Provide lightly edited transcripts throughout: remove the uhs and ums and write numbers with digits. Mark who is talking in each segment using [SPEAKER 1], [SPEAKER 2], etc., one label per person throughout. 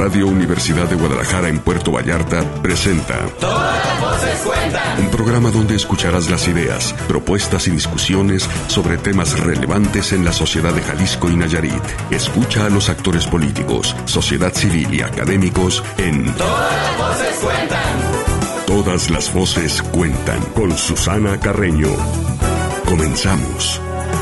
[SPEAKER 1] Radio Universidad de Guadalajara en Puerto Vallarta presenta
[SPEAKER 2] Todas las voces cuentan.
[SPEAKER 1] Un programa donde escucharás las ideas, propuestas y discusiones sobre temas relevantes en la sociedad de Jalisco y Nayarit. Escucha a los actores políticos, sociedad civil y académicos en
[SPEAKER 2] Todas las voces cuentan.
[SPEAKER 1] Todas las voces cuentan con Susana Carreño. Comenzamos.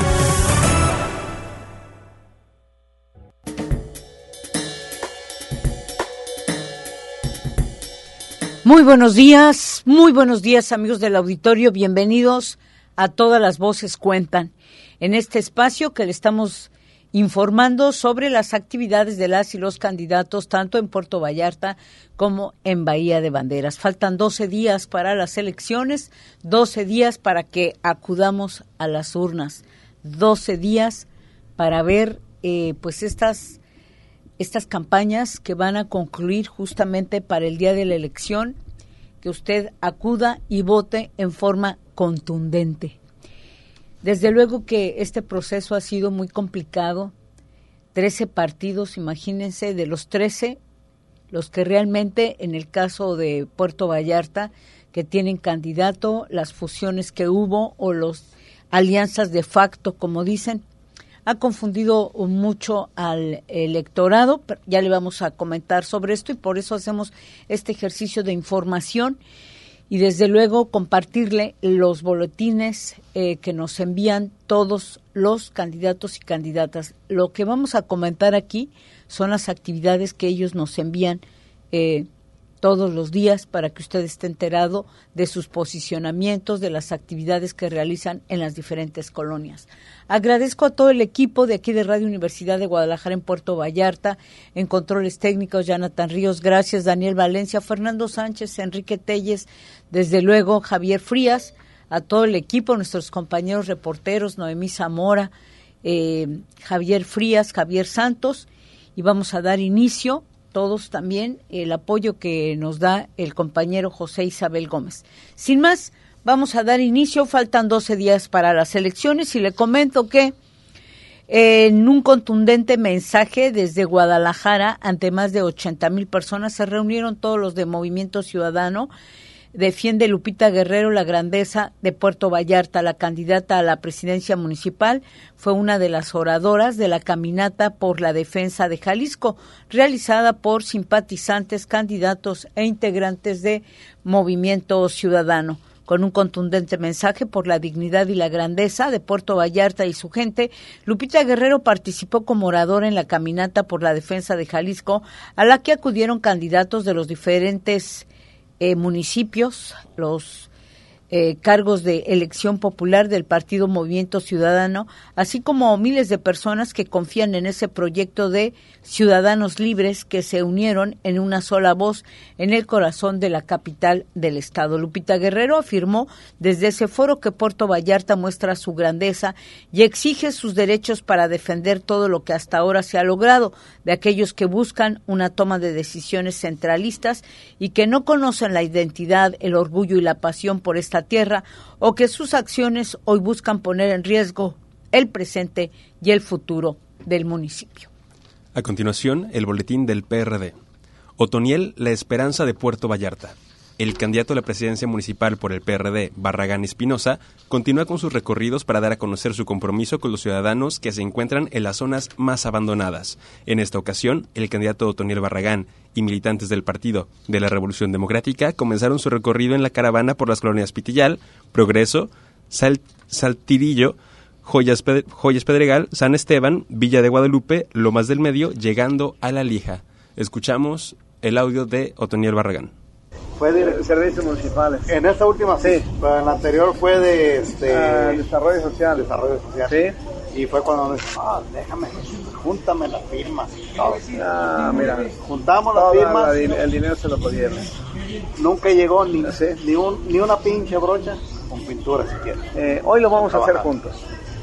[SPEAKER 3] Muy buenos días amigos del auditorio, bienvenidos a Todas las Voces Cuentan, en este espacio que le estamos informando sobre las actividades de las y los candidatos tanto en Puerto Vallarta como en Bahía de Banderas. Faltan 12 días para las elecciones, 12 días para que acudamos a las urnas, 12 días para ver pues estas campañas que van a concluir justamente para el día de la elección, que usted acuda y vote en forma contundente. Desde luego que este proceso ha sido muy complicado. 13 partidos, imagínense, de los 13, los que realmente, en el caso de Puerto Vallarta, que tienen candidato, las fusiones que hubo o las alianzas de facto, como dicen, ha confundido mucho al electorado. Ya le vamos a comentar sobre esto y por eso hacemos este ejercicio de información y desde luego compartirle los boletines que nos envían todos los candidatos y candidatas. Lo que vamos a comentar aquí son las actividades que ellos nos envían todos los días para que usted esté enterado de sus posicionamientos, de las actividades que realizan en las diferentes colonias. Agradezco a todo el equipo de aquí de Radio Universidad de Guadalajara en Puerto Vallarta, en controles técnicos, Jonathan Ríos, gracias, Daniel Valencia, Fernando Sánchez, Enrique Telles, desde luego Javier Frías, a todo el equipo, nuestros compañeros reporteros, Noemí Zamora, Javier Frías, Javier Santos, y vamos a dar inicio todos también el apoyo que nos da el compañero José Isabel Gómez. Sin más, vamos a dar inicio, faltan 12 días para las elecciones y le comento que en un contundente mensaje desde Guadalajara ante más de 80,000 personas se reunieron todos los de Movimiento Ciudadano. Defiende Lupita Guerrero la grandeza de Puerto Vallarta. La candidata a la presidencia municipal fue una de las oradoras de la caminata por la defensa de Jalisco, realizada por simpatizantes, candidatos e integrantes de Movimiento Ciudadano. Con un contundente mensaje por la dignidad y la grandeza de Puerto Vallarta y su gente, Lupita Guerrero participó como oradora en la caminata por la defensa de Jalisco, a la que acudieron candidatos de los diferentes municipios, los cargos de elección popular del Partido Movimiento Ciudadano, así como miles de personas que confían en ese proyecto de ciudadanos libres que se unieron en una sola voz en el corazón de la capital del estado. Lupita Guerrero afirmó desde ese foro que Puerto Vallarta muestra su grandeza y exige sus derechos para defender todo lo que hasta ahora se ha logrado de aquellos que buscan una toma de decisiones centralistas y que no conocen la identidad, el orgullo y la pasión por esta tierra, o que sus acciones hoy buscan poner en riesgo el presente y el futuro del municipio.
[SPEAKER 4] A continuación, el boletín del PRD. Otoniel, la esperanza de Puerto Vallarta. El candidato a la presidencia municipal por el PRD, Barragán Espinosa, continúa con sus recorridos para dar a conocer su compromiso con los ciudadanos que se encuentran en las zonas más abandonadas. En esta ocasión, el candidato Otoniel Barragán y militantes del Partido de la Revolución Democrática comenzaron su recorrido en la caravana por las colonias Pitillal, Progreso, Saltirillo, Joyas Pedregal, San Esteban, Villa de Guadalupe, Lomas del Medio, llegando a La Lija. Escuchamos el audio de Otoniel Barragán.
[SPEAKER 5] Fue de servicios municipales.
[SPEAKER 6] En esta última sí, pero en la anterior fue de
[SPEAKER 5] desarrollo social.
[SPEAKER 6] Sí. Y fue cuando déjame, júntame las firmas.
[SPEAKER 5] Mira,
[SPEAKER 6] juntamos las firmas.
[SPEAKER 5] El dinero se lo podían.
[SPEAKER 6] Nunca llegó ni una pinche brocha con pintura siquiera.
[SPEAKER 5] Hoy lo vamos a hacer juntos.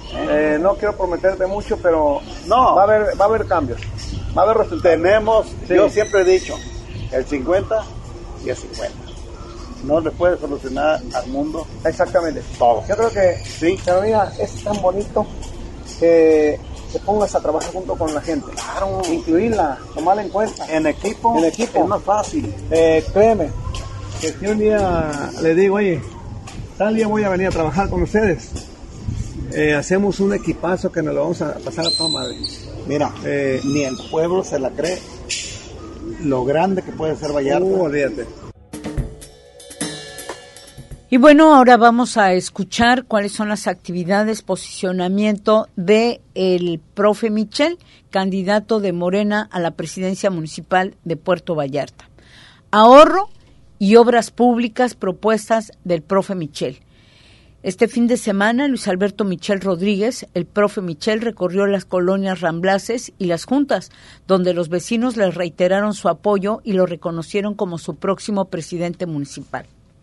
[SPEAKER 5] No quiero prometerte mucho, pero
[SPEAKER 6] no,
[SPEAKER 5] va a haber cambios. Va a haber resultados.
[SPEAKER 6] Yo siempre he dicho, el 50 y el 50. No le puede solucionar al mundo.
[SPEAKER 5] Exactamente.
[SPEAKER 6] Todo.
[SPEAKER 5] Yo creo que
[SPEAKER 6] sí.
[SPEAKER 5] Pero mira, es tan bonito que
[SPEAKER 6] te pongas a trabajar junto con la gente. Claro. Incluirla, tomarla en cuenta. En equipo es más fácil. Créeme, que si un día le digo, oye, tal día voy a venir a trabajar con ustedes, hacemos un equipazo que nos lo vamos a pasar a toda madre. Mira, ni el pueblo se la cree lo grande que puede ser Vallarta. Olvídate.
[SPEAKER 3] Y bueno, ahora vamos a escuchar cuáles son las actividades, posicionamiento de el profe Michel, candidato de Morena a la presidencia municipal de Puerto Vallarta. Ahorro y obras públicas propuestas del profe Michel. Este fin de semana, Luis Alberto Michel Rodríguez, el profe Michel, recorrió las colonias Ramblaces y Las Juntas, donde los vecinos le reiteraron su apoyo y lo reconocieron como su próximo presidente municipal.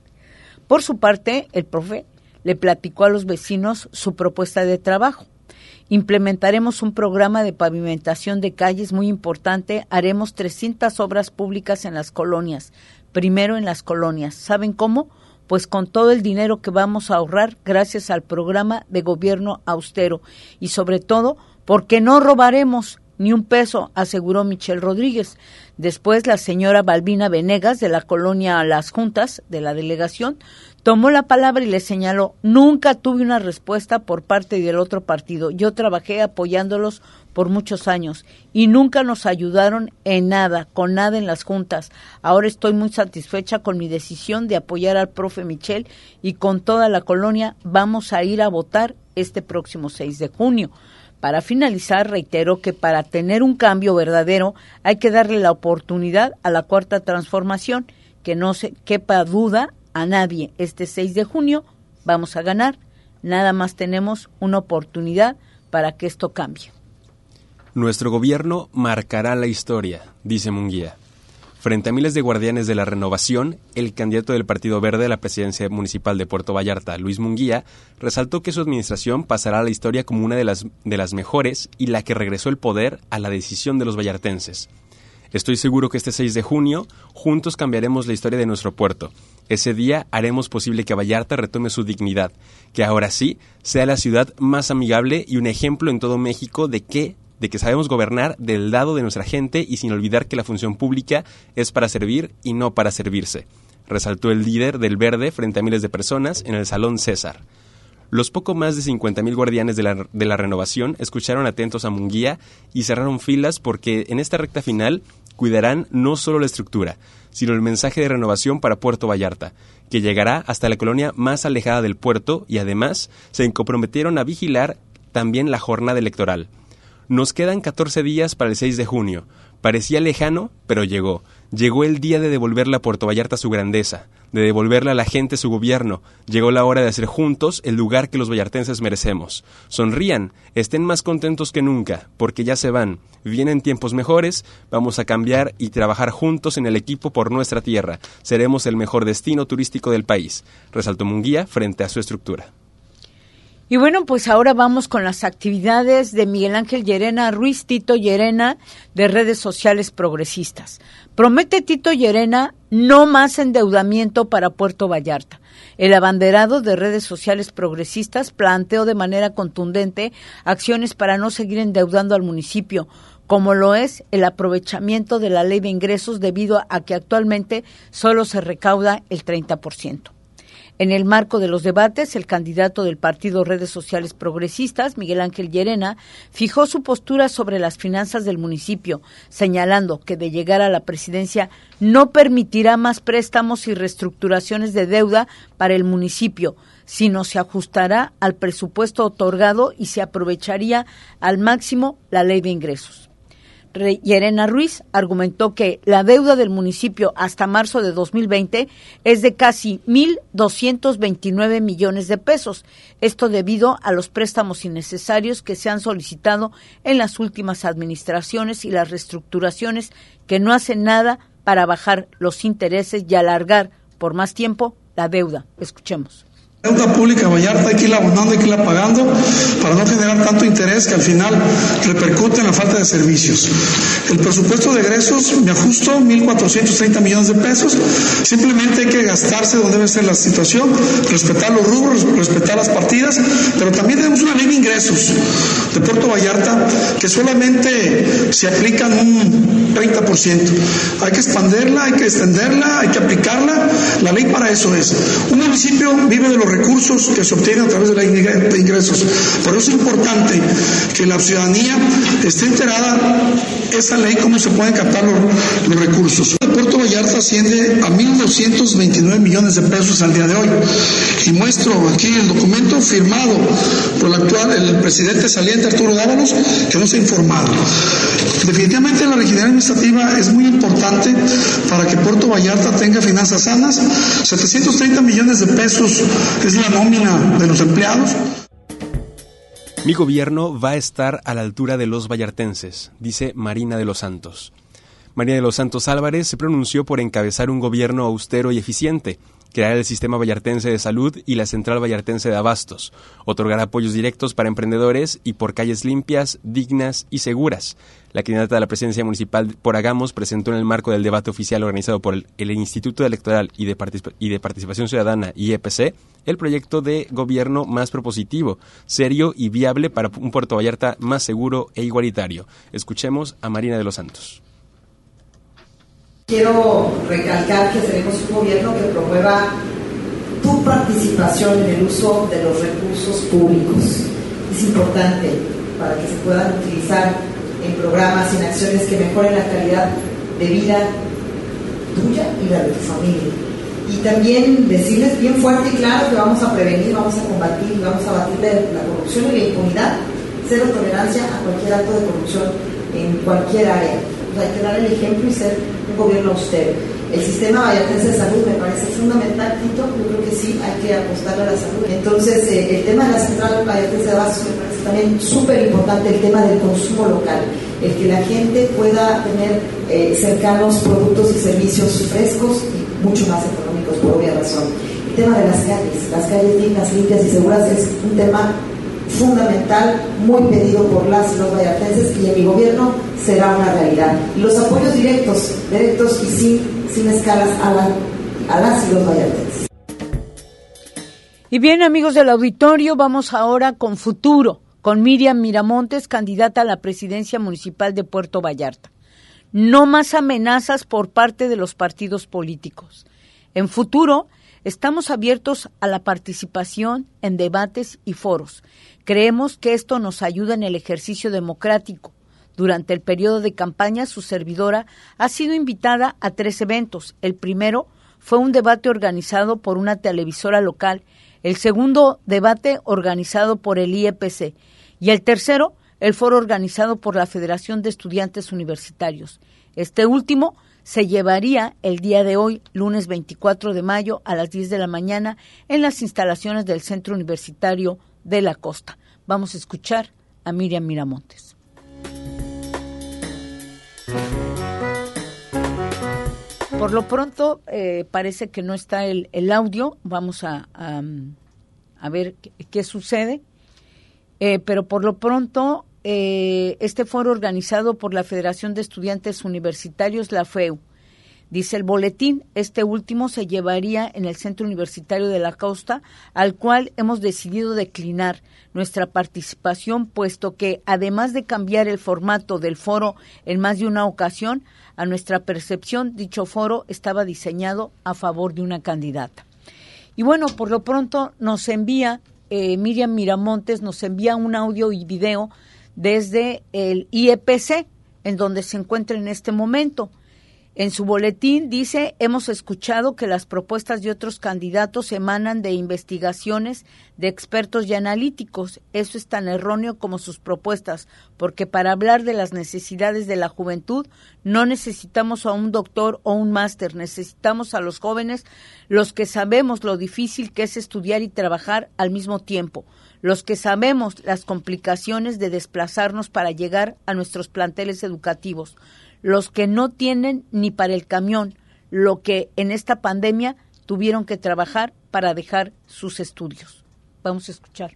[SPEAKER 3] Por su parte, el profe le platicó a los vecinos su propuesta de trabajo. Implementaremos un programa de pavimentación de calles muy importante. Haremos 300 obras públicas en las colonias. Primero en las colonias. ¿Saben cómo? Pues con todo el dinero que vamos a ahorrar gracias al programa de gobierno austero. Y sobre todo, porque no robaremos ni un peso, aseguró Michel Rodríguez. Después, la señora Balbina Venegas, de la colonia Las Juntas, de la delegación, tomó la palabra y le señaló: nunca tuve una respuesta por parte del otro partido. Yo trabajé apoyándolos por muchos años y nunca nos ayudaron en nada, con nada en las juntas. Ahora estoy muy satisfecha con mi decisión de apoyar al profe Michel y con toda la colonia vamos a ir a votar este próximo 6 de junio. Para finalizar, reitero que para tener un cambio verdadero hay que darle la oportunidad a la Cuarta Transformación, que no se quepa duda a nadie. Este 6 de junio vamos a ganar, nada más tenemos una oportunidad para que esto cambie.
[SPEAKER 4] Nuestro gobierno marcará la historia, dice Munguía. Frente a miles de guardianes de la renovación, el candidato del Partido Verde a la presidencia municipal de Puerto Vallarta, Luis Munguía, resaltó que su administración pasará a la historia como una de las mejores y la que regresó el poder a la decisión de los vallartenses. Estoy seguro que este 6 de junio, juntos cambiaremos la historia de nuestro puerto. Ese día haremos posible que Vallarta retome su dignidad, que ahora sí sea la ciudad más amigable y un ejemplo en todo México de que sabemos gobernar del lado de nuestra gente y sin olvidar que la función pública es para servir y no para servirse, resaltó el líder del Verde frente a miles de personas en el Salón César. Los poco más de 50,000 guardianes de la renovación escucharon atentos a Munguía y cerraron filas porque en esta recta final cuidarán no solo la estructura, sino el mensaje de renovación para Puerto Vallarta, que llegará hasta la colonia más alejada del puerto y además se comprometieron a vigilar también la jornada electoral. Nos quedan 14 días para el 6 de junio. Parecía lejano, pero llegó. Llegó el día de devolverle a Puerto Vallarta su grandeza, de devolverle a la gente su gobierno. Llegó la hora de hacer juntos el lugar que los vallartenses merecemos. Sonrían, estén más contentos que nunca, porque ya se van. Vienen tiempos mejores, vamos a cambiar y trabajar juntos en el equipo por nuestra tierra. Seremos el mejor destino turístico del país, resaltó Munguía frente a su estructura.
[SPEAKER 3] Y bueno, pues ahora vamos con las actividades de Miguel Ángel Llerena Ruiz, Tito Llerena, de redes sociales progresistas. Promete Tito Llerena no más endeudamiento para Puerto Vallarta. El abanderado de redes sociales progresistas planteó de manera contundente acciones para no seguir endeudando al municipio, como lo es el aprovechamiento de la ley de ingresos debido a que actualmente solo se recauda el 30%. En el marco de los debates, el candidato del partido Redes Sociales Progresistas, Miguel Ángel Llerena, fijó su postura sobre las finanzas del municipio, señalando que de llegar a la presidencia no permitirá más préstamos y reestructuraciones de deuda para el municipio, sino se ajustará al presupuesto otorgado y se aprovecharía al máximo la ley de ingresos. Llerena Ruiz argumentó que la deuda del municipio hasta marzo de 2020 es de casi 1,229 millones de pesos. Esto debido a los préstamos innecesarios que se han solicitado en las últimas administraciones y las reestructuraciones que no hacen nada para bajar los intereses y alargar por más tiempo la deuda. Escuchemos.
[SPEAKER 7] La deuda pública Vallarta hay que irla abonando, hay que irla pagando para no generar tanto interés que al final repercute en la falta de servicios. El presupuesto de egresos me ajusto 1.430 millones de pesos. Simplemente hay que gastarse donde debe ser la situación, respetar los rubros, respetar las partidas, pero también tenemos una ley de ingresos de Puerto Vallarta que solamente se aplican un 30%. Hay que expandirla, hay que extenderla, hay que aplicarla. La ley para eso es. Un municipio vive de los recursos que se obtienen a través de la ley de ingresos. Por eso es importante que la ciudadanía esté enterada esa ley, cómo se pueden captar los recursos. El Puerto Vallarta asciende a 1.229 millones de pesos al día de hoy. Y muestro aquí el documento firmado por el presidente saliente Arturo Dávalos, que no se ha informado. Definitivamente la rigidez administrativa es muy importante para que Puerto Vallarta tenga finanzas sanas. 730 millones de pesos es la nómina de los empleados.
[SPEAKER 4] Mi gobierno va a estar a la altura de los vallartenses, dice Marina de los Santos. Marina de los Santos Álvarez se pronunció por encabezar un gobierno austero y eficiente, crear el Sistema Vallartense de Salud y la Central Vallartense de Abastos, otorgar apoyos directos para emprendedores y por calles limpias, dignas y seguras. La candidata a la presidencia municipal por Hagamos presentó en el marco del debate oficial organizado por el Instituto Electoral y de Participación Ciudadana, IEPC, el proyecto de gobierno más propositivo, serio y viable para un Puerto Vallarta más seguro e igualitario. Escuchemos a Marina de los Santos.
[SPEAKER 8] Quiero recalcar que seremos un gobierno que promueva tu participación en el uso de los recursos públicos. Es importante para que se puedan utilizar en programas y en acciones que mejoren la calidad de vida tuya y la de tu familia. Y también decirles bien fuerte y claro que vamos a prevenir, vamos a combatir y vamos a batir la corrupción y la impunidad. Cero tolerancia a cualquier acto de corrupción en cualquier área. Hay que dar el ejemplo y ser un gobierno austero. El Sistema Vallartense de Salud me parece fundamental, Tito. Yo creo que sí, hay que apostarle a la salud. Entonces, el tema de la Central Vallartense de Abastos me parece también súper importante, el tema del consumo local, el que la gente pueda tener cercanos productos y servicios frescos y mucho más económicos, por obvia razón. El tema de las calles dignas, limpias y seguras es un tema fundamental, muy pedido por las y los vallartenses, y en mi gobierno será una realidad. Y los apoyos directos y sin escalas a las y los vallartenses.
[SPEAKER 3] Y bien, amigos del auditorio, vamos ahora con Futuro, con Miriam Miramontes, candidata a la presidencia municipal de Puerto Vallarta. No más amenazas por parte de los partidos políticos. En Futuro estamos abiertos a la participación en debates y foros. Creemos que esto nos ayuda en el ejercicio democrático. Durante el periodo de campaña, su servidora ha sido invitada a 3 eventos. El primero fue un debate organizado por una televisora local, el segundo debate organizado por el IEPC y el tercero, el foro organizado por la Federación de Estudiantes Universitarios. Este último se llevaría el día de hoy, lunes 24 de mayo, a las 10 de la mañana, en las instalaciones del Centro Universitario de la Costa. Vamos a escuchar a Miriam Miramontes. Por lo pronto, parece que no está el audio. Vamos a ver qué sucede. Pero por lo pronto, este foro organizado por la Federación de Estudiantes Universitarios, la FEU, dice el boletín, este último se llevaría en el Centro Universitario de la Costa, al cual hemos decidido declinar nuestra participación, puesto que, además de cambiar el formato del foro en más de una ocasión, a nuestra percepción, dicho foro estaba diseñado a favor de una candidata. Y bueno, por lo pronto nos envía, Miriam Miramontes nos envía un audio y video desde el IEPC, en donde se encuentra en este momento. En su boletín dice, hemos escuchado que las propuestas de otros candidatos emanan de investigaciones de expertos y analíticos. Eso es tan erróneo como sus propuestas, porque para hablar de las necesidades de la juventud no necesitamos a un doctor o un máster, necesitamos a los jóvenes, los que sabemos lo difícil que es estudiar y trabajar al mismo tiempo, los que sabemos las complicaciones de desplazarnos para llegar a nuestros planteles educativos, los que no tienen ni para el camión, lo que en esta pandemia tuvieron que trabajar para dejar sus estudios. Vamos a escuchar.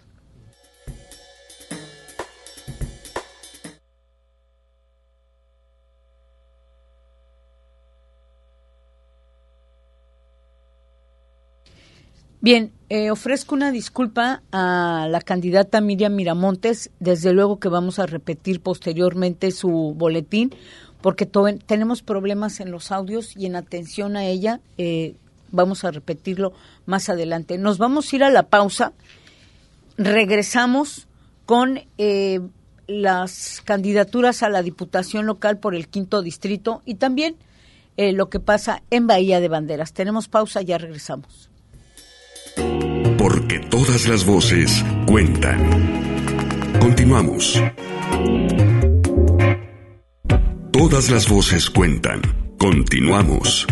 [SPEAKER 3] Bien, ofrezco una disculpa a la candidata Miriam Miramontes. Desde luego que vamos a repetir posteriormente su boletín, porque tenemos problemas en los audios y en atención a ella. Vamos a repetirlo más adelante. Nos vamos a ir a la pausa. Regresamos con las candidaturas a la Diputación Local por el 5º Distrito y también lo que pasa en Bahía de Banderas. Tenemos pausa, ya regresamos.
[SPEAKER 1] Porque todas las voces cuentan. Continuamos. Todas las voces cuentan. Continuamos.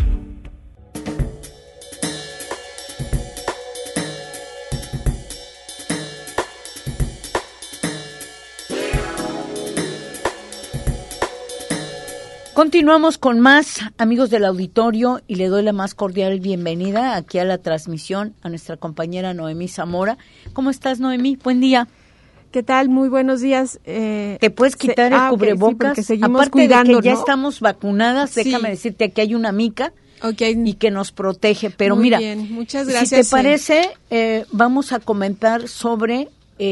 [SPEAKER 3] Continuamos con más, amigos del auditorio, y le doy la más cordial bienvenida aquí a la transmisión a nuestra compañera Noemí Zamora. ¿Cómo estás, Noemí? Buen día.
[SPEAKER 9] ¿Qué tal? Muy buenos días.
[SPEAKER 3] ¿Te puedes quitar el cubrebocas?
[SPEAKER 9] Sí, seguimos
[SPEAKER 3] aparte
[SPEAKER 9] cuidando,
[SPEAKER 3] de que ya
[SPEAKER 9] ¿no?
[SPEAKER 3] estamos vacunadas,
[SPEAKER 9] Sí.
[SPEAKER 3] déjame decirte que hay una mica y que nos protege. Pero
[SPEAKER 9] Muy
[SPEAKER 3] mira,
[SPEAKER 9] bien. Muchas gracias.
[SPEAKER 3] Si te parece, vamos a comentar sobre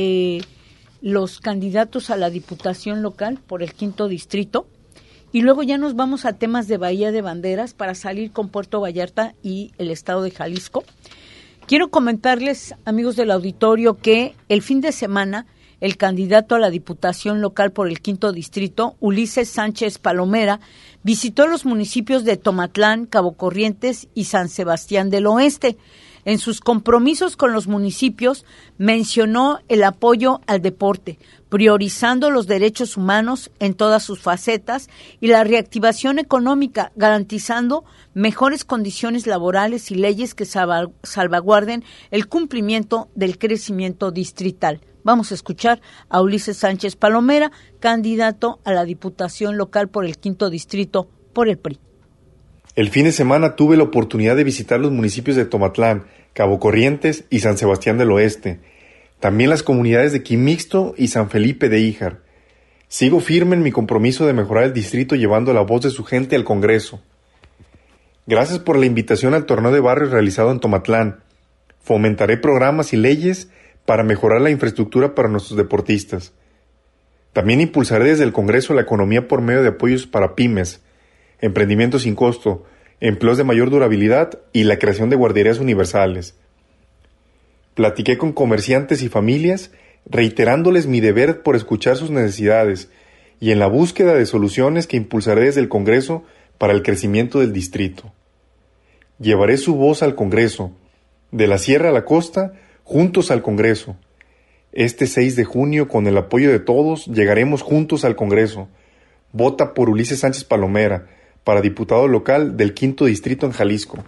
[SPEAKER 3] los candidatos a la Diputación Local por el 5º Distrito. Y luego ya nos vamos a temas de Bahía de Banderas para salir con Puerto Vallarta y el estado de Jalisco. Quiero comentarles, amigos del auditorio, que el fin de semana el candidato a la Diputación Local por el 5º Distrito, Ulises Sánchez Palomera, visitó los municipios de Tomatlán, Cabo Corrientes y San Sebastián del Oeste. En sus compromisos con los municipios mencionó el apoyo al deporte, priorizando los derechos humanos en todas sus facetas y la reactivación económica, garantizando mejores condiciones laborales y leyes que salvaguarden el cumplimiento del crecimiento distrital. Vamos a escuchar a Ulises Sánchez Palomera, candidato a la Diputación Local por el 5º Distrito por el PRI.
[SPEAKER 10] El fin de semana tuve la oportunidad de visitar los municipios de Tomatlán, Cabo Corrientes y San Sebastián del Oeste, también las comunidades de Quimixto y San Felipe de Híjar. Sigo firme en mi compromiso de mejorar el distrito llevando la voz de su gente al Congreso. Gracias por la invitación al torneo de barrios realizado en Tomatlán. Fomentaré programas y leyes para mejorar la infraestructura para nuestros deportistas. También impulsaré desde el Congreso la economía por medio de apoyos para pymes, emprendimientos sin costo, empleos de mayor durabilidad y la creación de guarderías universales. Platiqué con comerciantes y familias, reiterándoles mi deber por escuchar sus necesidades y en la búsqueda de soluciones que impulsaré desde el Congreso para el crecimiento del distrito. Llevaré su voz al Congreso, de la sierra a la costa, juntos al Congreso. Este 6 de junio, con el apoyo de todos, llegaremos juntos al Congreso. Vota por Ulises Sánchez Palomera, para diputado local del 5º Distrito en Jalisco.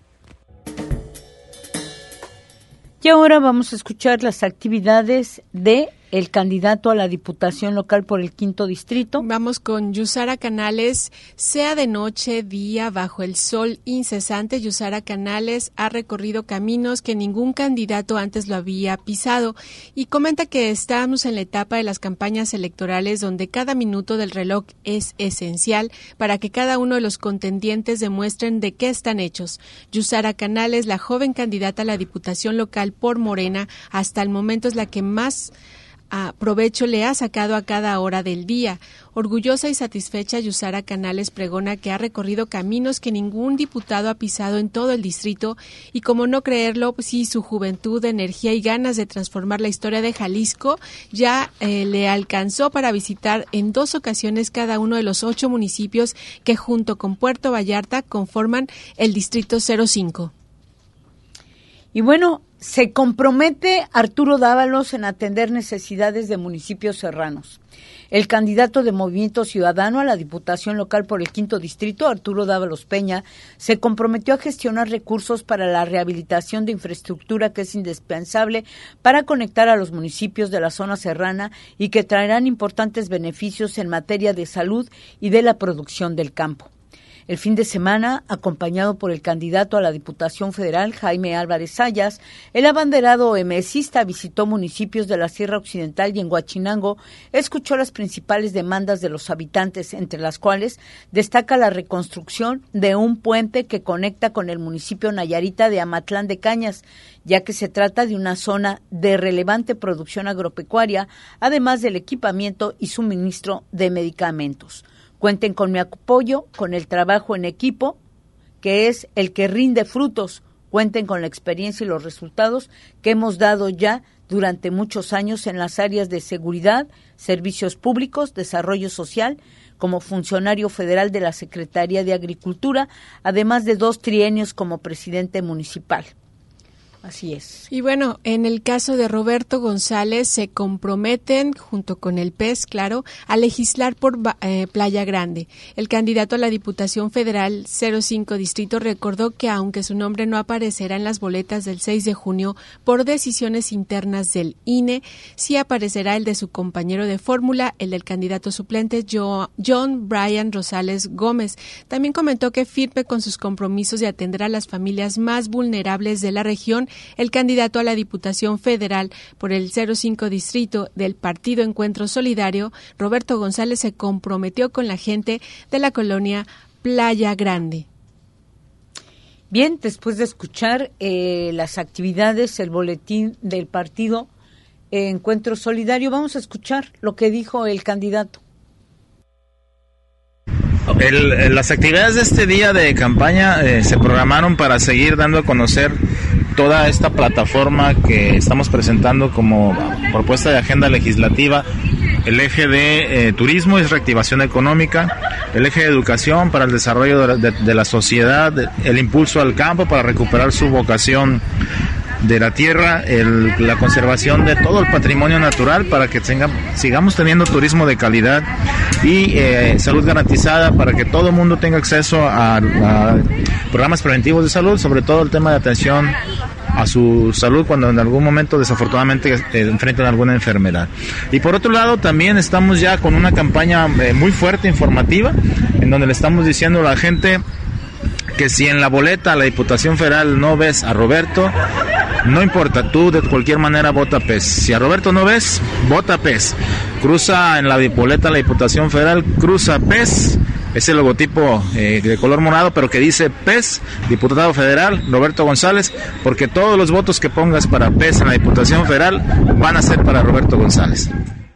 [SPEAKER 3] Y ahora vamos a escuchar las actividades de el candidato a la Diputación Local por el 5º Distrito.
[SPEAKER 9] Vamos con Yusara Canales. Sea de noche, día, bajo el sol incesante, Yusara Canales ha recorrido caminos que ningún candidato antes lo había pisado y comenta que estamos en la etapa de las campañas electorales donde cada minuto del reloj es esencial para que cada uno de los contendientes demuestren de qué están hechos. Yusara Canales, la joven candidata a la Diputación Local por Morena, hasta el momento es la que más provecho le ha sacado a cada hora del día. Orgullosa y satisfecha, Yusara Canales pregona que ha recorrido caminos que ningún diputado ha pisado en todo el distrito y, como no creerlo, pues sí, su juventud, energía y ganas de transformar la historia de Jalisco ya le alcanzó para visitar en 2 ocasiones cada uno de los 8 municipios que junto con Puerto Vallarta conforman el distrito 05.
[SPEAKER 3] Y bueno, se compromete Arturo Dávalos en atender necesidades de municipios serranos. El candidato de Movimiento Ciudadano a la Diputación Local por el 5º Distrito, Arturo Dávalos Peña, se comprometió a gestionar recursos para la rehabilitación de infraestructura que es indispensable para conectar a los municipios de la zona serrana y que traerán importantes beneficios en materia de salud y de la producción del campo. El fin de semana, acompañado por el candidato a la Diputación Federal, Jaime Álvarez Sayas, el abanderado emesista visitó municipios de la Sierra Occidental y en Huachinango escuchó las principales demandas de los habitantes, entre las cuales destaca la reconstrucción de un puente que conecta con el municipio nayarita de Amatlán de Cañas, ya que se trata de una zona de relevante producción agropecuaria, además del equipamiento y suministro de medicamentos. Cuenten con mi apoyo, con el trabajo en equipo, que es el que rinde frutos. Cuenten con la experiencia y los resultados que hemos dado ya durante muchos años en las áreas de seguridad, servicios públicos, desarrollo social, como funcionario federal de la Secretaría de Agricultura, además de 2 trienios como presidente municipal. Así es.
[SPEAKER 9] Y bueno, en el caso de Roberto González se comprometen, junto con el PES, claro, a legislar por Playa Grande. El candidato a la Diputación Federal 05 Distrito recordó que aunque su nombre no aparecerá en las boletas del 6 de junio por decisiones internas del INE, sí aparecerá el de su compañero de fórmula, el del candidato suplente John Brian Rosales Gómez. También comentó que firme con sus compromisos de atender a las familias más vulnerables de la región. El candidato a la Diputación Federal por el 05 Distrito del Partido Encuentro Solidario, Roberto González, se comprometió con la gente de la colonia Playa Grande.
[SPEAKER 3] Bien, después de escuchar las actividades, el boletín del Partido Encuentro Solidario, vamos a escuchar lo que dijo el candidato.
[SPEAKER 11] Las actividades de este día de campaña se programaron para seguir dando a conocer toda esta plataforma que estamos presentando como propuesta de agenda legislativa. El eje de turismo es reactivación económica, el eje de educación para el desarrollo de la sociedad, el impulso al campo para recuperar su vocación de la tierra, la conservación de todo el patrimonio natural para que sigamos teniendo turismo de calidad y salud garantizada para que todo el mundo tenga acceso a programas preventivos de salud, sobre todo el tema de atención a su salud cuando en algún momento desafortunadamente enfrentan alguna enfermedad. Y por otro lado también estamos ya con una campaña muy fuerte informativa en donde le estamos diciendo a la gente que si en la boleta a la Diputación Federal no ves a Roberto, no importa, tú de cualquier manera vota PES. Si a Roberto no ves, vota PES. Cruza en la boleta a la Diputación Federal, cruza PES, ese logotipo de color morado, pero que dice PES, Diputado Federal, Roberto González, porque todos los votos que pongas para PES en la Diputación Federal van a ser para Roberto González.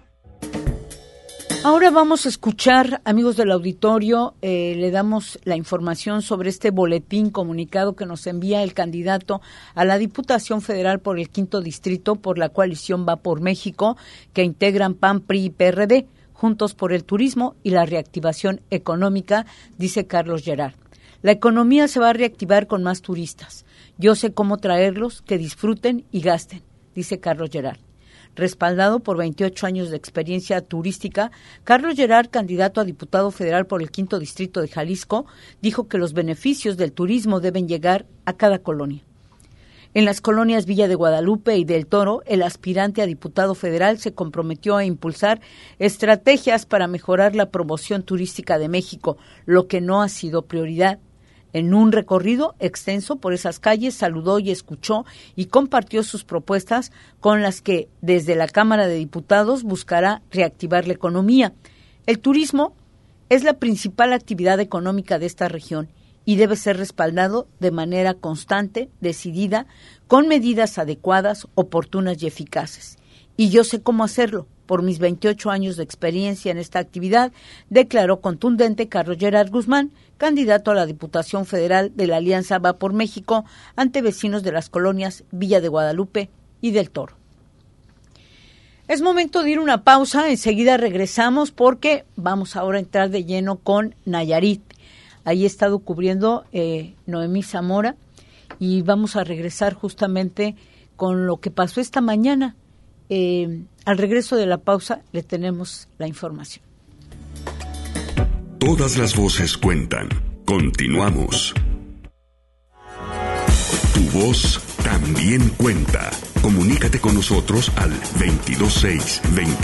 [SPEAKER 3] Ahora vamos a escuchar, amigos del auditorio, le damos la información sobre este boletín comunicado que nos envía el candidato a la Diputación Federal por el 5º Distrito por la coalición Va por México, que integran PAN, PRI y PRD, Juntos por el Turismo y la Reactivación Económica, dice Carlos Gerard. La economía se va a reactivar con más turistas. Yo sé cómo traerlos, que disfruten y gasten, dice Carlos Gerard. Respaldado por 28 años de experiencia turística, Carlos Gerard, candidato a diputado federal por el 5º Distrito de Jalisco, dijo que los beneficios del turismo deben llegar a cada colonia. En las colonias Villa de Guadalupe y del Toro, el aspirante a diputado federal se comprometió a impulsar estrategias para mejorar la promoción turística de México, lo que no ha sido prioridad. En un recorrido extenso por esas calles, saludó y escuchó y compartió sus propuestas con las que desde la Cámara de Diputados buscará reactivar la economía. El turismo es la principal actividad económica de esta región y debe ser respaldado de manera constante, decidida, con medidas adecuadas, oportunas y eficaces. Y yo sé cómo hacerlo. Por mis 28 años de experiencia en esta actividad, declaró contundente Carlos Gerard Guzmán, candidato a la Diputación Federal de la Alianza Va por México, ante vecinos de las colonias Villa de Guadalupe y del Toro. Es momento de ir a una pausa, enseguida regresamos porque vamos ahora a entrar de lleno con Nayarit. Ahí he estado cubriendo Noemí Zamora y vamos a regresar justamente con lo que pasó esta mañana. Al regreso de la pausa le tenemos la información.
[SPEAKER 1] Todas las voces cuentan. Continuamos. Tu voz también cuenta. Comunícate con nosotros al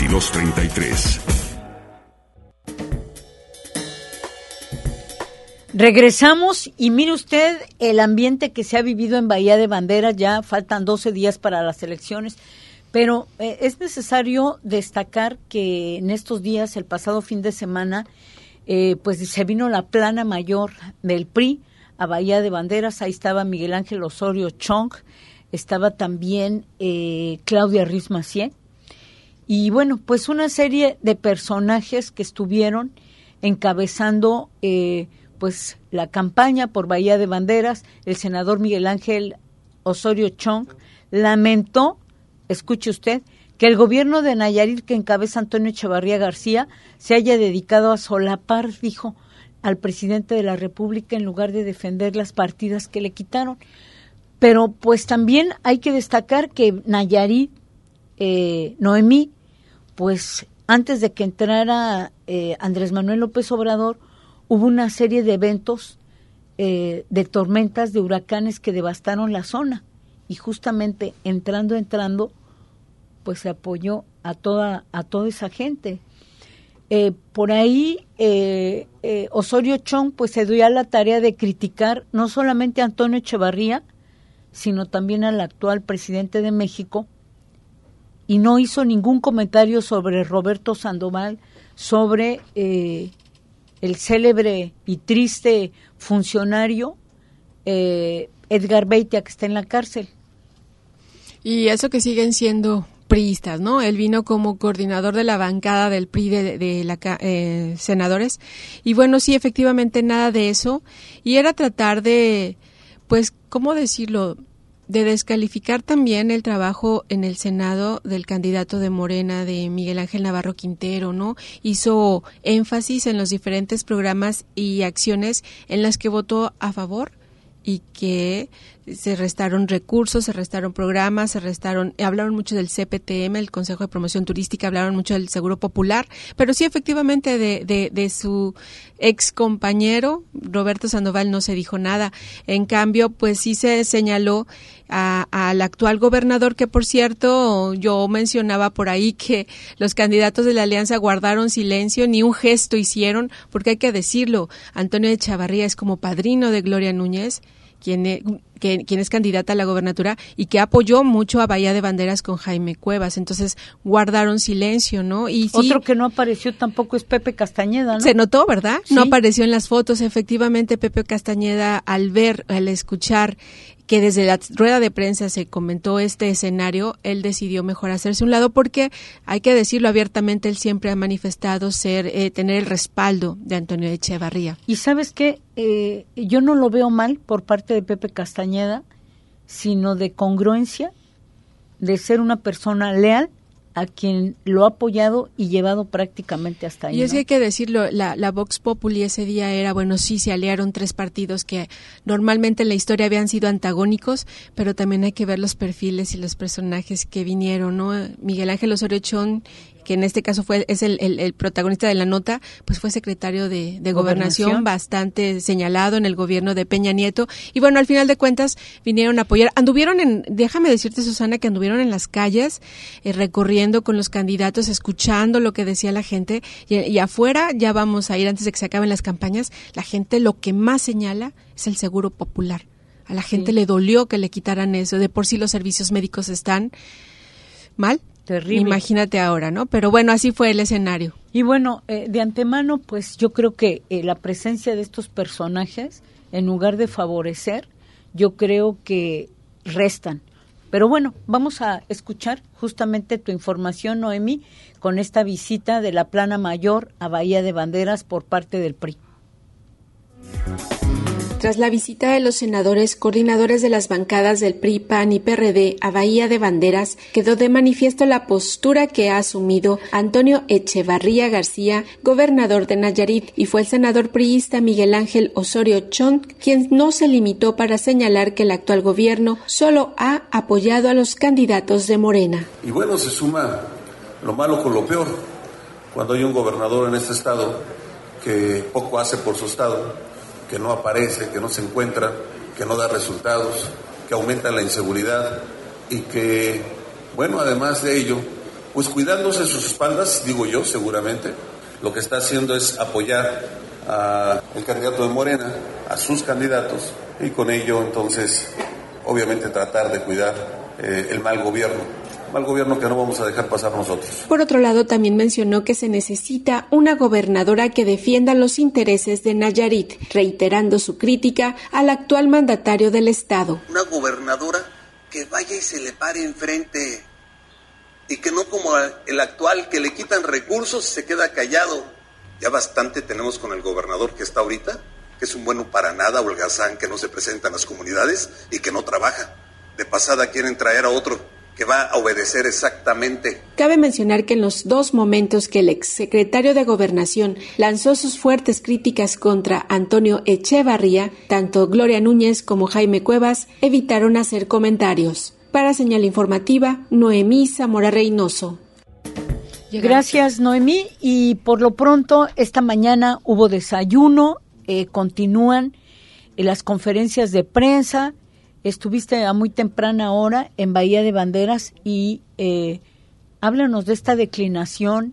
[SPEAKER 1] 226-2233.
[SPEAKER 3] Regresamos y mire usted el ambiente que se ha vivido en Bahía de Banderas. Ya faltan 12 días para las elecciones, pero es necesario destacar que en estos días, el pasado fin de semana, pues se vino la plana mayor del PRI a Bahía de Banderas. Ahí estaba Miguel Ángel Osorio Chong, estaba también Claudia Ruiz Massieu, y bueno, pues una serie de personajes que estuvieron encabezando pues la campaña por Bahía de Banderas. El senador Miguel Ángel Osorio Chong lamentó, escuche usted, que el gobierno de Nayarit que encabeza Antonio Echevarría García se haya dedicado a solapar, dijo, al presidente de la República en lugar de defender las partidas que le quitaron. Pero pues también hay que destacar que Nayarit, Noemí, pues antes de que entrara Andrés Manuel López Obrador, hubo una serie de eventos de tormentas, de huracanes que devastaron la zona, y justamente entrando, pues se apoyó a toda esa gente. Por ahí Osorio Chong pues se dio a la tarea de criticar no solamente a Antonio Echevarría, sino también al actual presidente de México, y no hizo ningún comentario sobre Roberto Sandoval, sobre el célebre y triste funcionario Edgar Beitia, que está en la cárcel.
[SPEAKER 9] Y eso que siguen siendo priistas, ¿no? Él vino como coordinador de la bancada del PRI de la senadores, y bueno, sí, efectivamente nada de eso, y era tratar de, pues, ¿cómo decirlo?, de descalificar también el trabajo en el Senado del candidato de Morena, de Miguel Ángel Navarro Quintero, ¿no? Hizo énfasis en los diferentes programas y acciones en las que votó a favor, y que se restaron recursos, se restaron programas, hablaron mucho del CPTM, el Consejo de Promoción Turística, hablaron mucho del Seguro Popular, pero sí, efectivamente, de su ex compañero Roberto Sandoval no se dijo nada. En cambio, pues sí se señaló al actual gobernador, que por cierto, yo mencionaba por ahí que los candidatos de la alianza guardaron silencio, ni un gesto hicieron, porque hay que decirlo, Antonio Echevarría es como padrino de Gloria Núñez, quien es candidata a la gobernatura y que apoyó mucho a Bahía de Banderas con Jaime Cuevas. Entonces guardaron silencio, ¿no? Y sí,
[SPEAKER 3] otro que no apareció tampoco es Pepe Castañeda, ¿no?
[SPEAKER 9] Se notó, ¿verdad?
[SPEAKER 3] Sí.
[SPEAKER 9] No apareció en las fotos. Efectivamente, Pepe Castañeda, al escuchar que desde la rueda de prensa se comentó este escenario, él decidió mejor hacerse a un lado, porque hay que decirlo abiertamente, él siempre ha manifestado tener el respaldo de Antonio Echevarría.
[SPEAKER 3] Y ¿sabes qué? Yo no lo veo mal por parte de Pepe Castañeda, sino de congruencia, de ser una persona leal a quien lo ha apoyado y llevado prácticamente hasta ahí.
[SPEAKER 9] Y es
[SPEAKER 3] que
[SPEAKER 9] hay que decirlo, la Vox Populi ese día era, bueno, sí, se aliaron tres partidos que normalmente en la historia habían sido antagónicos, pero también hay que ver los perfiles y los personajes que vinieron, ¿no? Miguel Ángel Osorio Chong, que en este caso es el protagonista de la nota, pues fue secretario de Gobernación, bastante señalado en el gobierno de Peña Nieto, y bueno, al final de cuentas vinieron a apoyar, déjame decirte, Susana, que anduvieron en las calles, recorriendo con los candidatos, escuchando lo que decía la gente, y afuera, ya vamos a ir antes de que se acaben las campañas, la gente lo que más señala es el Seguro Popular. A la gente le dolió que le quitaran eso, de por sí los servicios médicos están mal. Terrible. Imagínate ahora, ¿no? Pero bueno, así fue el escenario.
[SPEAKER 3] Y bueno, de antemano, pues yo creo que la presencia de estos personajes, en lugar de favorecer, yo creo que restan. Pero bueno, vamos a escuchar justamente tu información, Noemí, con esta visita de la plana mayor a Bahía de Banderas por parte del PRI.
[SPEAKER 9] Tras la visita de los senadores coordinadores de las bancadas del PRI, PAN y PRD a Bahía de Banderas, quedó de manifiesto la postura que ha asumido Antonio Echevarría García, gobernador de Nayarit, y fue el senador priista Miguel Ángel Osorio Chong quien no se limitó para señalar que el actual gobierno solo ha apoyado a los candidatos de Morena.
[SPEAKER 12] Y bueno, se suma lo malo con lo peor, cuando hay un gobernador en este estado que poco hace por su estado, que no aparece, que no se encuentra, que no da resultados, que aumenta la inseguridad y que, bueno, además de ello, pues cuidándose sus espaldas, digo yo, seguramente, lo que está haciendo es apoyar al candidato de Morena, a sus candidatos, y con ello entonces obviamente tratar de cuidar el mal gobierno que no vamos a dejar pasar nosotros.
[SPEAKER 9] Por otro lado, también mencionó que se necesita una gobernadora que defienda los intereses de Nayarit, reiterando su crítica al actual mandatario del estado.
[SPEAKER 13] Una gobernadora que vaya y se le pare enfrente, y que no como el actual, que le quitan recursos y se queda callado. Ya bastante tenemos con el gobernador que está ahorita, que es un bueno para nada, holgazán, que no se presenta en las comunidades y que no trabaja. De pasada quieren traer a otro que va a obedecer exactamente.
[SPEAKER 9] Cabe mencionar que en los dos momentos que el exsecretario de Gobernación lanzó sus fuertes críticas contra Antonio Echevarría, tanto Gloria Núñez como Jaime Cuevas evitaron hacer comentarios. Para Señal Informativa, Noemí Zamora Reynoso.
[SPEAKER 3] Gracias, Noemí. Y por lo pronto, esta mañana hubo desayuno, continúan las conferencias de prensa. Estuviste a muy temprana hora en Bahía de Banderas y háblanos de esta declinación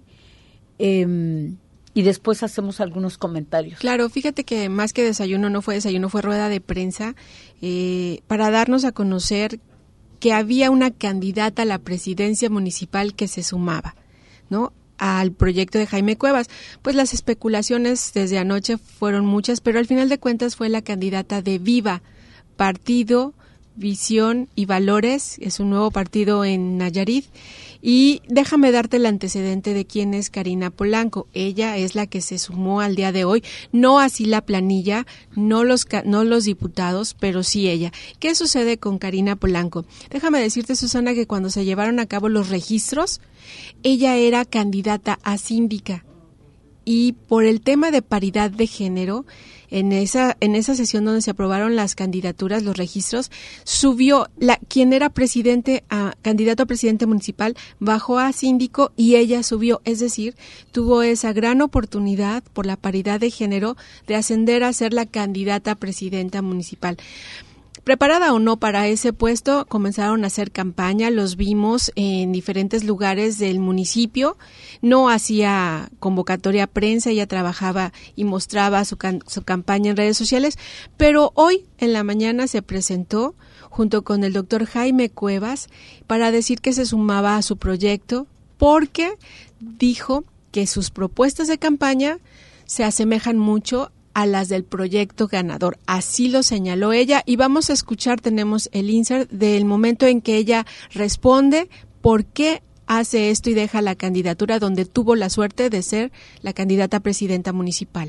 [SPEAKER 3] y después hacemos algunos comentarios.
[SPEAKER 9] Claro, fíjate que más que desayuno no fue desayuno, fue rueda de prensa para darnos a conocer que había una candidata a la presidencia municipal que se sumaba, ¿no?, al proyecto de Jaime Cuevas. Pues las especulaciones desde anoche fueron muchas, pero al final de cuentas fue la candidata de Viva, Partido, Visión y Valores, es un nuevo partido en Nayarit. Y déjame darte el antecedente de quién es Karina Polanco. Ella es la que se sumó al día de hoy, no así la planilla, no los diputados, pero sí ella. ¿Qué sucede con Karina Polanco? Déjame decirte, Susana, que cuando se llevaron a cabo los registros, ella era candidata a síndica. Y por el tema de paridad de género, en esa sesión donde se aprobaron las candidaturas, los registros, subió quien era candidato a presidente municipal, bajó a síndico y ella subió, es decir, tuvo esa gran oportunidad por la paridad de género de ascender a ser la candidata a presidenta municipal. Preparada o no para ese puesto, comenzaron a hacer campaña, los vimos en diferentes lugares del municipio, no hacía convocatoria a prensa, ella trabajaba y mostraba su campaña en redes sociales, pero hoy en la mañana se presentó junto con el doctor Jaime Cuevas para decir que se sumaba a su proyecto porque dijo que sus propuestas de campaña se asemejan mucho a las del proyecto ganador. Así lo señaló ella y vamos a escuchar, tenemos el insert del momento en que ella responde por qué hace esto y deja la candidatura donde tuvo la suerte de ser la candidata a presidenta municipal.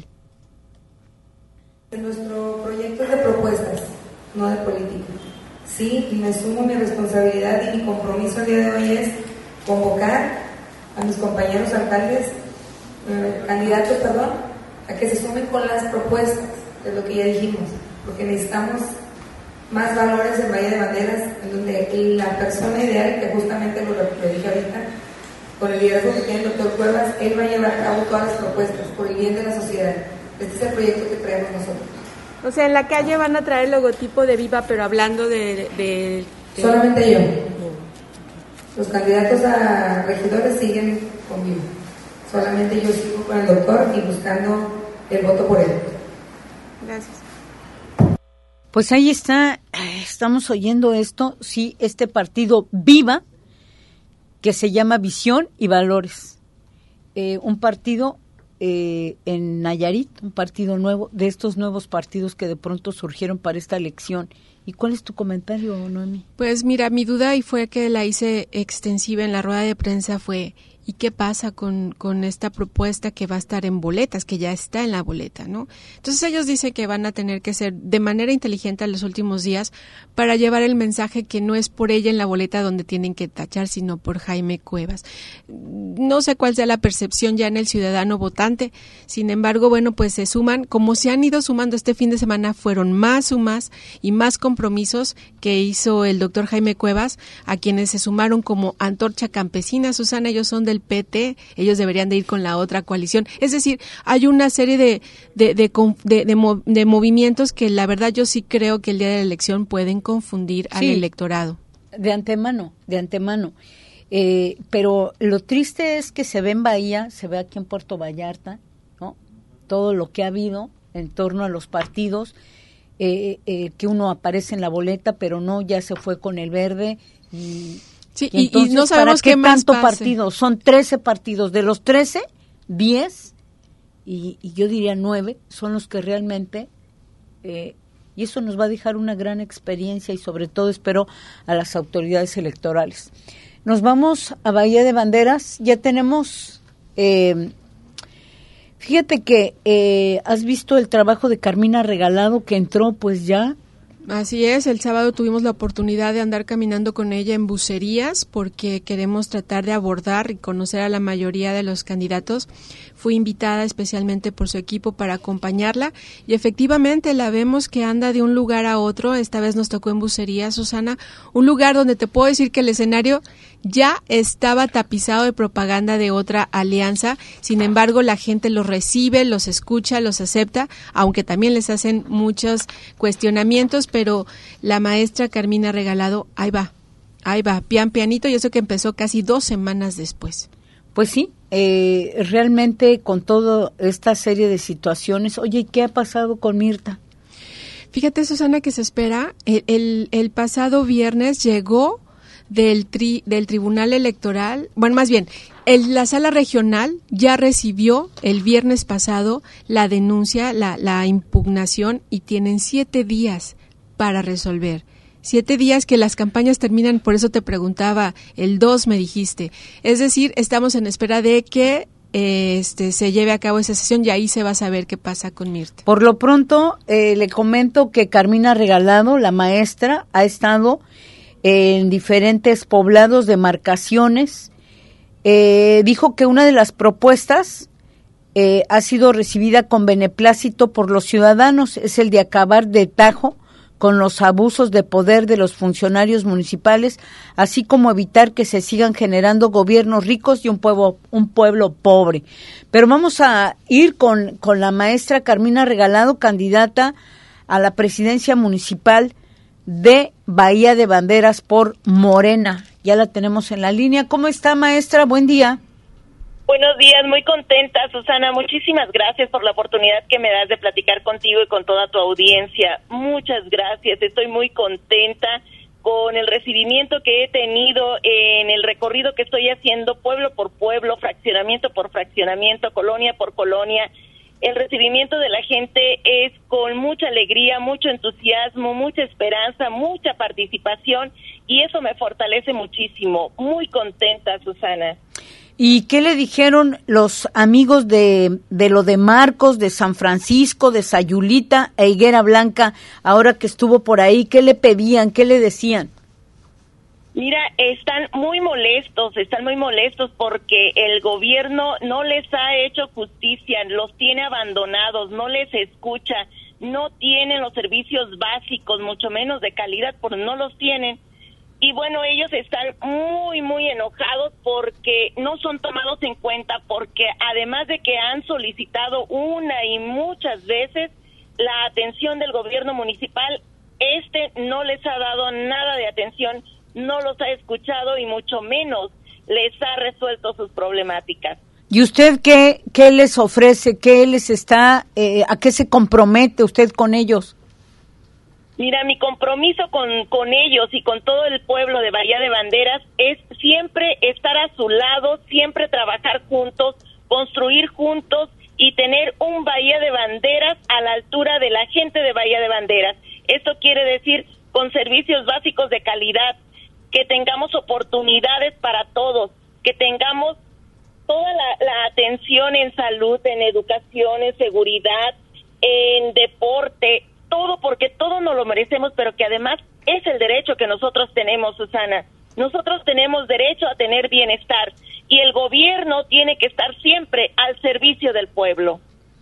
[SPEAKER 14] Nuestro proyecto es de propuestas, no de política. Sí, y me sumo mi responsabilidad y mi compromiso el día de hoy es convocar a mis compañeros alcaldes, candidatos, a que se sumen con las propuestas, de lo que ya dijimos, porque necesitamos más valores en Bahía de Banderas, en donde la persona ideal, que justamente lo dije ahorita, con el liderazgo que tiene el doctor Cuevas, él va a llevar a cabo todas las propuestas por el bien de la sociedad. Este es el proyecto que traemos nosotros.
[SPEAKER 9] O sea, en la calle van a traer el logotipo de Viva, pero hablando de...
[SPEAKER 14] Solamente yo. Los candidatos a regidores siguen con Viva. Solamente yo sigo con el doctor y buscando el voto por él.
[SPEAKER 9] Gracias.
[SPEAKER 3] Pues ahí está, estamos oyendo esto, sí, este partido Viva, que se llama Visión y Valores. Un partido en Nayarit, un partido nuevo, de estos nuevos partidos que de pronto surgieron para esta elección. ¿Y cuál es tu comentario, Noemí?
[SPEAKER 9] Pues mira, mi duda, y fue que la hice extensiva en la rueda de prensa, fue... ¿Y qué pasa con esta propuesta que va a estar en boletas, que ya está en la boleta, ¿no? Entonces ellos dicen que van a tener que ser de manera inteligente en los últimos días para llevar el mensaje que no es por ella en la boleta donde tienen que tachar, sino por Jaime Cuevas. No sé cuál sea la percepción ya en el ciudadano votante, sin embargo, bueno, pues se suman, como se han ido sumando este fin de semana, fueron más sumas y más compromisos que hizo el doctor Jaime Cuevas, a quienes se sumaron como Antorcha Campesina. Susana, ellos son del PT, ellos deberían de ir con la otra coalición. Es decir, hay una serie de movimientos que la verdad yo sí creo que el día de la elección pueden confundir al electorado.
[SPEAKER 3] De antemano. Pero lo triste es que se ve en Bahía, se ve aquí en Puerto Vallarta, ¿no? todo lo que ha habido en torno a los partidos, que uno aparece en la boleta, pero no, ya se fue con el verde.
[SPEAKER 9] Sí,
[SPEAKER 3] y entonces,
[SPEAKER 9] y no sabemos
[SPEAKER 3] ¿para qué
[SPEAKER 9] más
[SPEAKER 3] tanto
[SPEAKER 9] pase?
[SPEAKER 3] partido? Son 13 partidos. De los 13, 10, y yo diría 9, son los que realmente... y eso nos va a dejar una gran experiencia y sobre todo espero a las autoridades electorales. Nos vamos a Bahía de Banderas, ya tenemos, fíjate que has visto el trabajo de Carmina Regalado que entró pues ya.
[SPEAKER 9] Así es, el sábado tuvimos la oportunidad de andar caminando con ella en bucerías porque queremos tratar de abordar y conocer a la mayoría de los candidatos. Fui invitada especialmente por su equipo para acompañarla y efectivamente la vemos que anda de un lugar a otro. Esta vez nos tocó en bucerías, Susana, un lugar donde te puedo decir que el escenario ya estaba tapizado de propaganda de otra alianza. Sin embargo, la gente los recibe, los escucha, los acepta, aunque también les hacen muchos cuestionamientos, pero la maestra Carmina Regalado, ahí va, pian pianito, y eso que empezó casi 2 semanas después.
[SPEAKER 3] Pues sí, realmente con toda esta serie de situaciones. Oye, ¿qué ha pasado con Mirta?
[SPEAKER 9] Fíjate, Susana, que se espera, el pasado viernes llegó del Tribunal Electoral, bueno, más bien, la Sala Regional ya recibió el viernes pasado la denuncia, la impugnación, y tienen 7 días para resolver. 7 días que las campañas terminan, por eso te preguntaba, el 2 me dijiste. Es decir, estamos en espera de que se lleve a cabo esa sesión y ahí se va a saber qué pasa con Mirta.
[SPEAKER 3] Por lo pronto, le comento que Carmina Regalado, la maestra, ha estado en diferentes poblados, demarcaciones. Dijo que una de las propuestas ha sido recibida con beneplácito por los ciudadanos, es el de acabar de tajo con los abusos de poder de los funcionarios municipales, así como evitar que se sigan generando gobiernos ricos y un pueblo pobre. Pero vamos a ir con la maestra Carmina Regalado, candidata a la presidencia municipal de Bahía de Banderas por Morena. Ya la tenemos en la línea. ¿Cómo está, maestra? Buen día.
[SPEAKER 15] Buenos días, muy contenta, Susana. Muchísimas gracias por la oportunidad que me das de platicar contigo y con toda tu audiencia. Muchas gracias, estoy muy contenta con el recibimiento que he tenido en el recorrido que estoy haciendo pueblo por pueblo, fraccionamiento por fraccionamiento, colonia por colonia. El recibimiento de la gente es con mucha alegría, mucho entusiasmo, mucha esperanza, mucha participación, y eso me fortalece muchísimo. Muy contenta, Susana.
[SPEAKER 3] ¿Y qué le dijeron los amigos de lo de Marcos, de San Francisco, de Sayulita e Higuera Blanca, ahora que estuvo por ahí? ¿Qué le pedían? ¿Qué le decían?
[SPEAKER 15] Mira, están muy molestos porque el gobierno no les ha hecho justicia, los tiene abandonados, no les escucha, no tienen los servicios básicos, mucho menos de calidad, porque no los tienen. Y bueno, ellos están muy, muy enojados porque no son tomados en cuenta, porque además de que han solicitado una y muchas veces la atención del gobierno municipal, no les ha dado nada de atención, no los ha escuchado y mucho menos les ha resuelto sus problemáticas.
[SPEAKER 3] ¿Y usted qué les ofrece? ¿Qué les está, a qué se compromete usted con ellos?
[SPEAKER 15] Mira, mi compromiso con ellos y con todo el pueblo de Bahía de Banderas es siempre estar a su lado, siempre trabajar juntos, construir juntos y tener un Bahía de Banderas a la altura de la gente de Bahía de Banderas. Esto quiere decir con servicios básicos de calidad, que tengamos oportunidades para todos, que tengamos toda la atención en salud, en educación, en seguridad, en deporte, todo, porque todo nos lo merecemos, pero que además es el derecho que nosotros tenemos, Susana. Nosotros tenemos derecho a tener bienestar y el gobierno tiene que estar siempre al servicio del pueblo.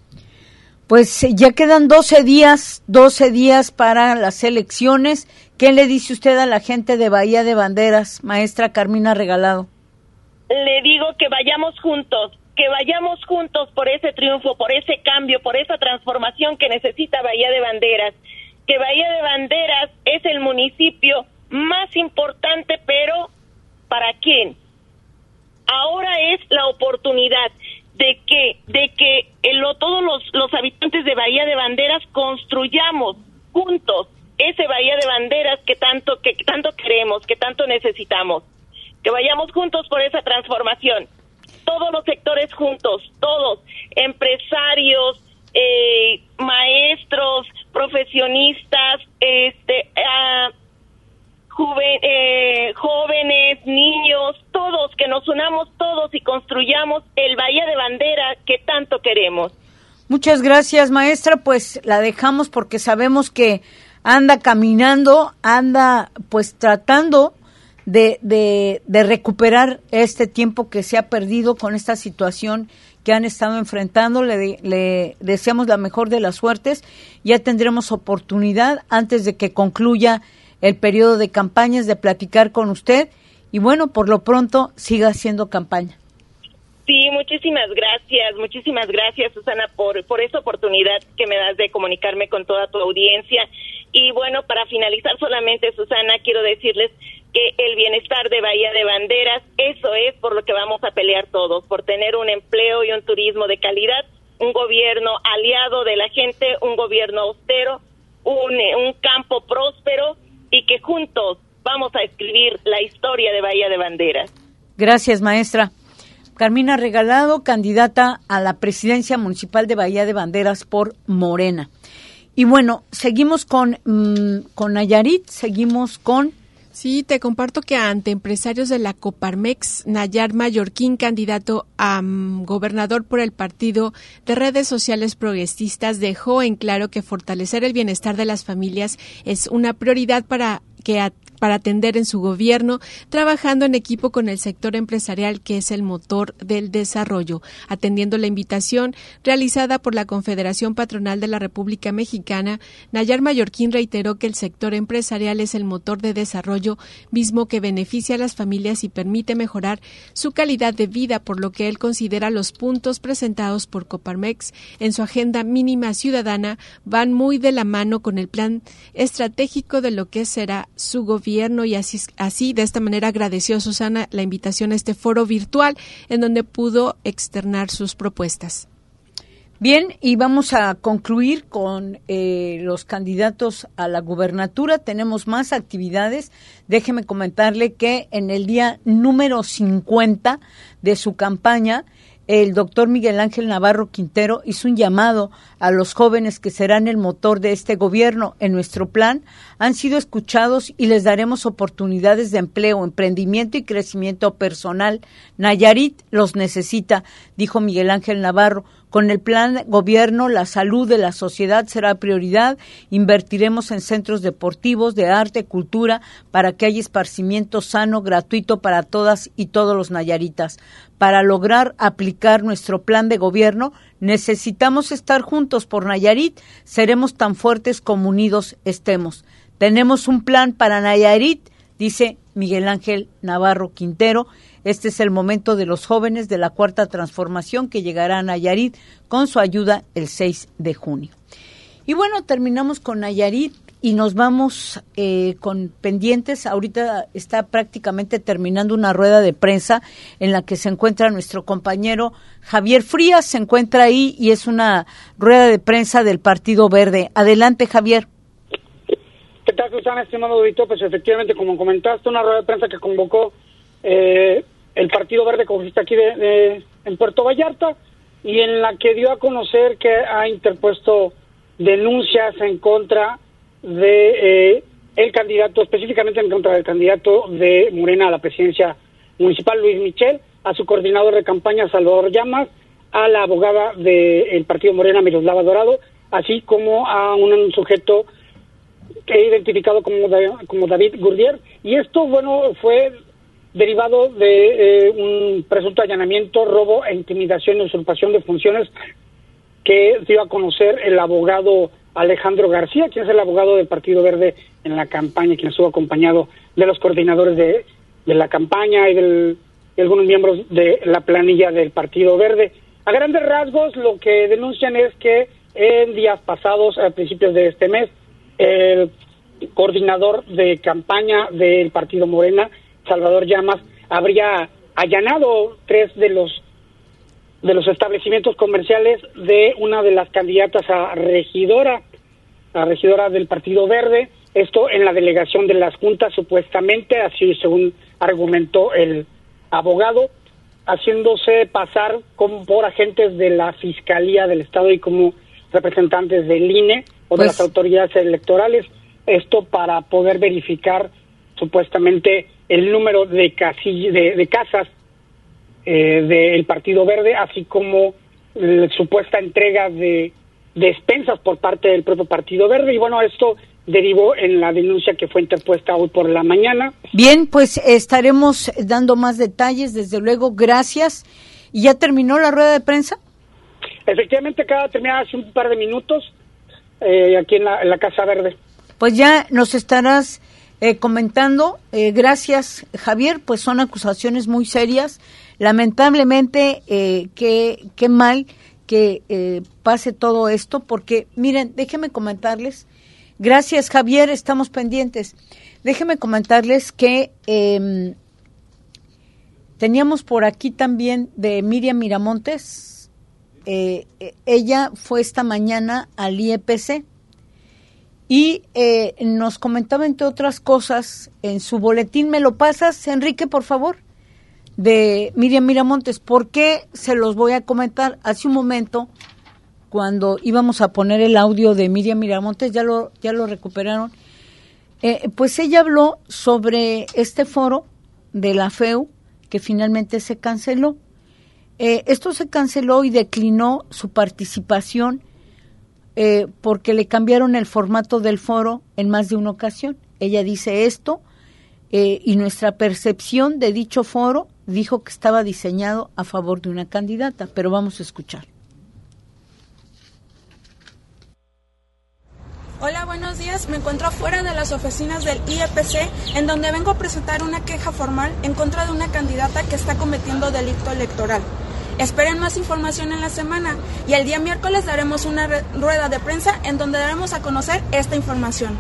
[SPEAKER 3] Pues ya quedan 12 días para las elecciones. ¿Qué le dice usted a la gente de Bahía de Banderas, maestra Carmina Regalado?
[SPEAKER 15] Le digo que vayamos juntos por ese triunfo, por ese cambio, por esa transformación que necesita Bahía de Banderas. Que Bahía de Banderas es el municipio más importante, pero ¿para quién? Ahora es la oportunidad. de que todos los habitantes de Bahía de Banderas construyamos juntos ese Bahía de Banderas que tanto queremos, que tanto necesitamos, que vayamos juntos por esa transformación, todos los sectores juntos, todos, empresarios, maestros, profesionistas, jóvenes, niños, todos, que nos unamos todos y construyamos el Bahía de Bandera que tanto queremos.
[SPEAKER 3] Muchas gracias, maestra, pues la dejamos porque sabemos que anda caminando, anda pues tratando de recuperar este tiempo que se ha perdido con esta situación que han estado enfrentando. Le deseamos la mejor de las suertes. Ya tendremos oportunidad antes de que concluya el periodo de campañas de platicar con usted y bueno, por lo pronto siga haciendo campaña.
[SPEAKER 15] Sí, muchísimas gracias Susana por esta oportunidad que me das de comunicarme con toda tu audiencia. Y bueno, para finalizar solamente, Susana, quiero decirles que el bienestar de Bahía de Banderas, eso es por lo que vamos a pelear todos, por tener un empleo y un turismo de calidad, un gobierno aliado de la gente, un gobierno austero, un campo próspero y que juntos vamos a escribir la historia de Bahía de Banderas.
[SPEAKER 3] Gracias, maestra. Carmina Regalado, candidata a la presidencia municipal de Bahía de Banderas por Morena. Y bueno, seguimos con Nayarit, seguimos con...
[SPEAKER 9] Sí, te comparto que ante empresarios de la Coparmex, Nayar Mallorquín, candidato a gobernador por el Partido de Redes Sociales Progresistas, dejó en claro que fortalecer el bienestar de las familias es una prioridad para atender en su gobierno, trabajando en equipo con el sector empresarial, que es el motor del desarrollo. Atendiendo la invitación realizada por la Confederación Patronal de la República Mexicana, Nayar Mallorquín reiteró que el sector empresarial es el motor de desarrollo, mismo que beneficia a las familias y permite mejorar su calidad de vida, por lo que él considera los puntos presentados por Coparmex en su agenda mínima ciudadana van muy de la mano con el plan estratégico de lo que será su gobierno. Y así de esta manera agradeció Susana la invitación a este foro virtual en donde pudo externar sus propuestas.
[SPEAKER 3] Bien, y vamos a concluir con los candidatos a la gubernatura. Tenemos más actividades. Déjeme comentarle que en el día número 50 de su campaña, el doctor Miguel Ángel Navarro Quintero hizo un llamado a los jóvenes que serán el motor de este gobierno. En nuestro plan han sido escuchados y les daremos oportunidades de empleo, emprendimiento y crecimiento personal. Nayarit los necesita, dijo Miguel Ángel Navarro. Con el plan de gobierno, la salud de la sociedad será prioridad. Invertiremos en centros deportivos, de arte, cultura, para que haya esparcimiento sano, gratuito para todas y todos los nayaritas. Para lograr aplicar nuestro plan de gobierno, necesitamos estar juntos por Nayarit. Seremos tan fuertes como unidos estemos. Tenemos un plan para Nayarit, dice Miguel Ángel Navarro Quintero. Este es el momento de los jóvenes de la Cuarta Transformación que llegará a Nayarit con su ayuda el 6 de junio. Y bueno, terminamos con Nayarit y nos vamos con pendientes. Ahorita está prácticamente terminando una rueda de prensa en la que se encuentra nuestro compañero Javier Frías. Se encuentra ahí y es una rueda de prensa del Partido Verde. Adelante, Javier.
[SPEAKER 16] ¿Qué tal, Susana, estimado auditor? Pues efectivamente, como comentaste, una rueda de prensa que convocó el Partido Verde Ecologista aquí en Puerto Vallarta, y en la que dio a conocer que ha interpuesto denuncias en contra de el candidato, específicamente en contra del candidato de Morena a la presidencia municipal, Luis Michel, a su coordinador de campaña, Salvador Llamas, a la abogada del Partido Morena, Miroslava Dorado, así como a un sujeto que he identificado como David Gurdier. Y esto, bueno, fue derivado de un presunto allanamiento, robo e intimidación e usurpación de funciones que dio a conocer el abogado Alejandro García, quien es el abogado del Partido Verde en la campaña, quien estuvo acompañado de los coordinadores de la campaña y de algunos miembros de la planilla del Partido Verde. A grandes rasgos, lo que denuncian es que en días pasados, a principios de este mes, el coordinador de campaña del Partido Morena, Salvador Llamas, habría allanado 3 de los establecimientos comerciales de una de las candidatas a regidora del Partido Verde, esto en la delegación de las juntas, supuestamente, así según argumentó el abogado, haciéndose pasar por agentes de la Fiscalía del Estado y como representantes del INE o de las autoridades electorales, esto para poder verificar supuestamente el número de casas del Partido Verde, así como supuesta entrega de despensas por parte del propio Partido Verde. Y bueno, esto derivó en la denuncia que fue interpuesta hoy por la mañana.
[SPEAKER 3] Bien, pues estaremos dando más detalles, desde luego, gracias. ¿Y ya terminó la rueda de prensa?
[SPEAKER 16] Efectivamente, acaba de terminar hace un par de minutos aquí en la Casa Verde.
[SPEAKER 3] Pues ya nos estarás comentando. Gracias, Javier, pues son acusaciones muy serias. Lamentablemente, qué mal que pase todo esto, porque miren, déjenme comentarles, gracias Javier, estamos pendientes, déjenme comentarles que teníamos por aquí también de Miriam Miramontes, ella fue esta mañana al IEPC y nos comentaba, entre otras cosas, en su boletín. ¿Me lo pasas, Enrique, por favor? De Miriam Miramontes. ¿Por qué se los voy a comentar? Hace un momento, cuando íbamos a poner el audio de Miriam Miramontes, ya lo recuperaron, pues ella habló sobre este foro de la FEU que finalmente se canceló. Esto se canceló y declinó su participación porque le cambiaron el formato del foro en más de una ocasión. Ella dice esto, y nuestra percepción de dicho foro, dijo que estaba diseñado a favor de una candidata, pero vamos a escuchar.
[SPEAKER 17] Hola, buenos días. Me encuentro fuera de las oficinas del IEPC, en donde vengo a presentar una queja formal en contra de una candidata que está cometiendo delito electoral. Esperen más información en la semana y el día miércoles daremos una rueda de prensa en donde daremos a conocer esta información.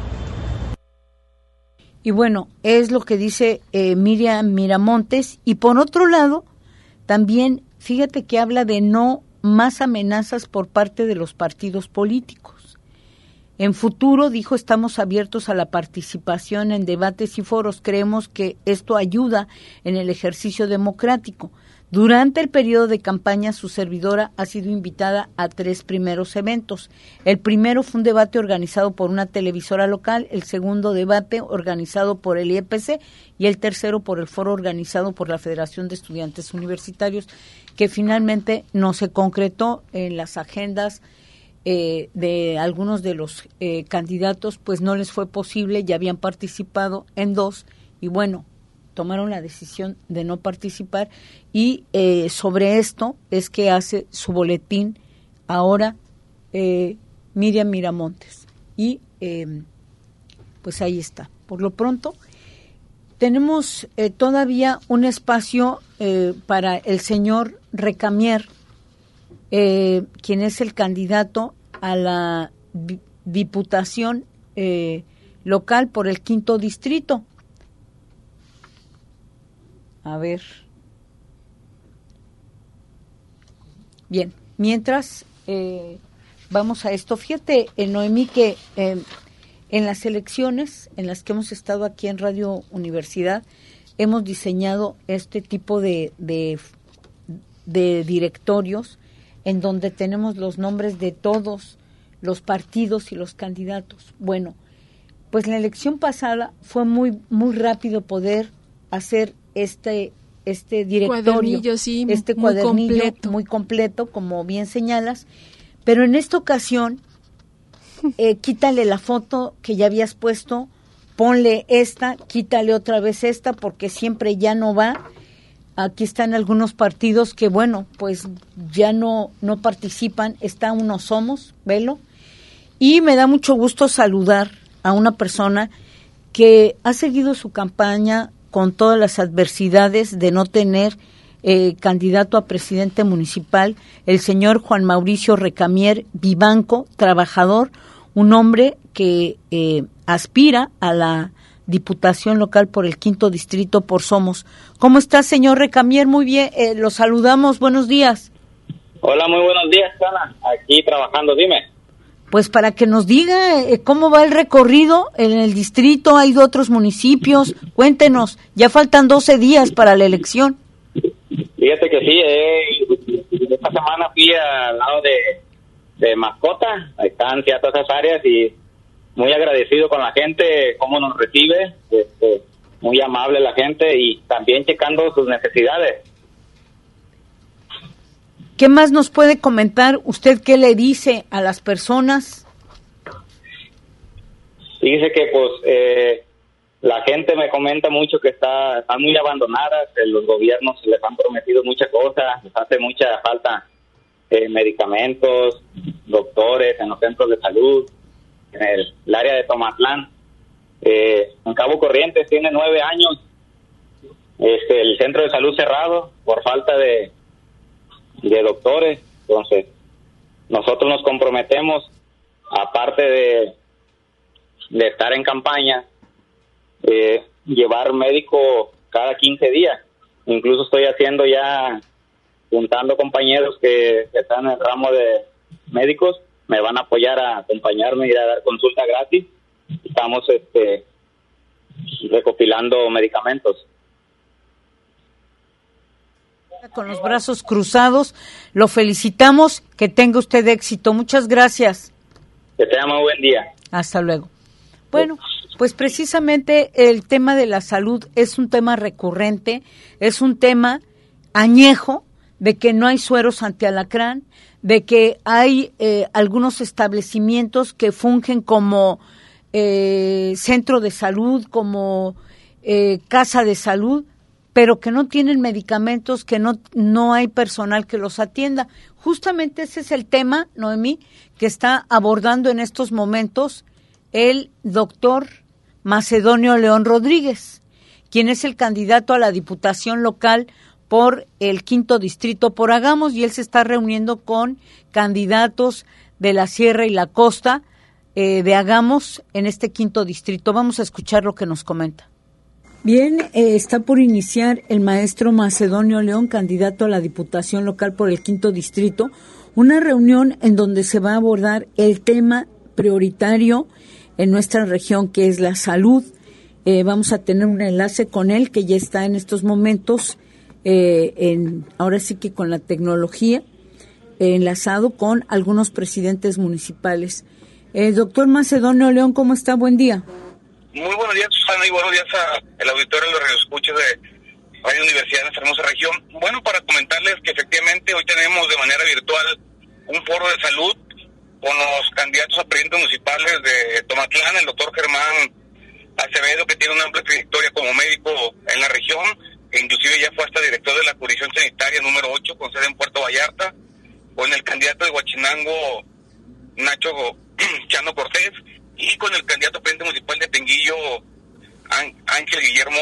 [SPEAKER 3] Y bueno, es lo que dice Miriam Miramontes. Y por otro lado, también fíjate que habla de no más amenazas por parte de los partidos políticos. En futuro, dijo, estamos abiertos a la participación en debates y foros. Creemos que esto ayuda en el ejercicio democrático. Durante el periodo de campaña, su servidora ha sido invitada a 3 primeros eventos. El primero fue un debate organizado por una televisora local, el segundo debate organizado por el IEPC y el tercero por el foro organizado por la Federación de Estudiantes Universitarios, que finalmente no se concretó en las agendas de algunos de los candidatos, pues no les fue posible, ya habían participado en 2 y bueno, tomaron la decisión de no participar y sobre esto es que hace su boletín ahora Miriam Miramontes y pues ahí está. Por lo pronto tenemos todavía un espacio para el señor Recamier, quien es el candidato a la diputación local por el 5º distrito. A ver. Bien, mientras vamos a esto, fíjate, Noemí, que en las elecciones en las que hemos estado aquí en Radio Universidad, hemos diseñado este tipo de directorios en donde tenemos los nombres de todos los partidos y los candidatos. Bueno, pues la elección pasada fue muy rápido poder hacer este directorio,
[SPEAKER 9] sí,
[SPEAKER 3] este cuadernillo muy completo, como bien señalas, pero en esta ocasión quítale la foto que ya habías puesto, ponle esta, quítale otra vez esta, porque siempre ya no va. Aquí están algunos partidos que, bueno, pues ya no participan, está Uno Somos, velo, y me da mucho gusto saludar a una persona que ha seguido su campaña con todas las adversidades de no tener candidato a presidente municipal, el señor Juan Mauricio Recamier Vivanco, trabajador, un hombre que aspira a la diputación local por el 5º distrito por Somos. ¿Cómo está, señor Recamier? Muy bien, lo saludamos, buenos días.
[SPEAKER 18] Hola, muy buenos días, Ana. Aquí trabajando, dime.
[SPEAKER 3] Pues para que nos diga cómo va el recorrido en el distrito, hay de otros municipios, cuéntenos, ya faltan 12 días para la elección.
[SPEAKER 18] Fíjate que sí, esta semana fui al lado de Mascota, están ciertas esas áreas y muy agradecido con la gente, cómo nos recibe, muy amable la gente y también checando sus necesidades.
[SPEAKER 3] ¿Qué más nos puede comentar? ¿Usted qué le dice a las personas?
[SPEAKER 18] Dice que pues la gente me comenta mucho que están muy abandonadas, que los gobiernos les han prometido muchas cosas, les hace mucha falta medicamentos, doctores en los centros de salud, en el área de Tomatlán. En Cabo Corrientes tiene 9 años el centro de salud cerrado por falta de doctores. Entonces nosotros nos comprometemos, aparte de estar en campaña, llevar médico cada 15 días. Incluso estoy haciendo ya, juntando compañeros que están en el ramo de médicos, me van a apoyar a acompañarme y a dar consulta gratis. Estamos recopilando medicamentos.
[SPEAKER 3] Con los brazos cruzados, lo felicitamos, que tenga usted éxito. Muchas gracias.
[SPEAKER 18] Que tenga muy buen día.
[SPEAKER 3] Hasta luego. Bueno, pues precisamente el tema de la salud es un tema recurrente, es un tema añejo, de que no hay sueros antialacrán, de que hay algunos establecimientos que fungen como centro de salud, como casa de salud, pero que no tienen medicamentos, que no hay personal que los atienda. Justamente ese es el tema, Noemí, que está abordando en estos momentos el doctor Macedonio León Rodríguez, quien es el candidato a la diputación local por el 5º distrito por Agamos, y él se está reuniendo con candidatos de la Sierra y la Costa de Agamos en este 5º distrito. Vamos a escuchar lo que nos comenta. Bien, está por iniciar el maestro Macedonio León, candidato a la diputación local por el 5º distrito, una reunión en donde se va a abordar el tema prioritario en nuestra región, que es la salud. Vamos a tener un enlace con él, que ya está en estos momentos, ahora sí que con la tecnología, enlazado con algunos presidentes municipales. Doctor Macedonio León, ¿cómo está? Buen día.
[SPEAKER 19] Muy buenos días, Susana, y buenos días al auditorio de los radioescuchas de Radio Universidad de nuestra hermosa región. Bueno, para comentarles que efectivamente hoy tenemos de manera virtual un foro de salud con los candidatos a presidentes municipales de Tomatlán, el doctor Germán Acevedo, que tiene una amplia trayectoria como médico en la región, que inclusive ya fue hasta director de la jurisdicción sanitaria número 8, con sede en Puerto Vallarta, con el candidato de Huachinango, Nacho Chano Cortés, y con el candidato a presidente municipal de Tenguillo, Ángel Guillermo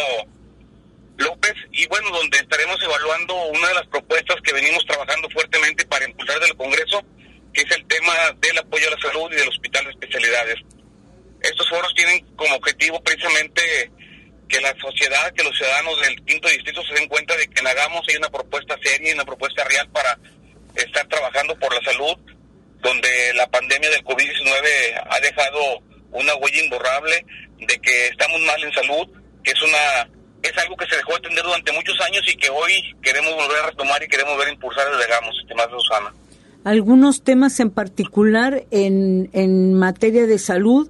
[SPEAKER 19] López, y bueno, donde estaremos evaluando una de las propuestas que venimos trabajando fuertemente para impulsar del Congreso, que es el tema del apoyo a la salud y del hospital de especialidades. Estos foros tienen como objetivo precisamente que la sociedad, que los ciudadanos del 5º distrito se den cuenta de que en Agamos hay una propuesta seria y una propuesta real para estar trabajando por la salud, donde la pandemia del COVID-19 ha dejado una huella imborrable de que estamos mal en salud, que es algo que se dejó de atender durante muchos años y que hoy queremos volver a retomar y queremos ver impulsar desde Agamos, estimada Susana.
[SPEAKER 3] Algunos temas en particular en materia de salud,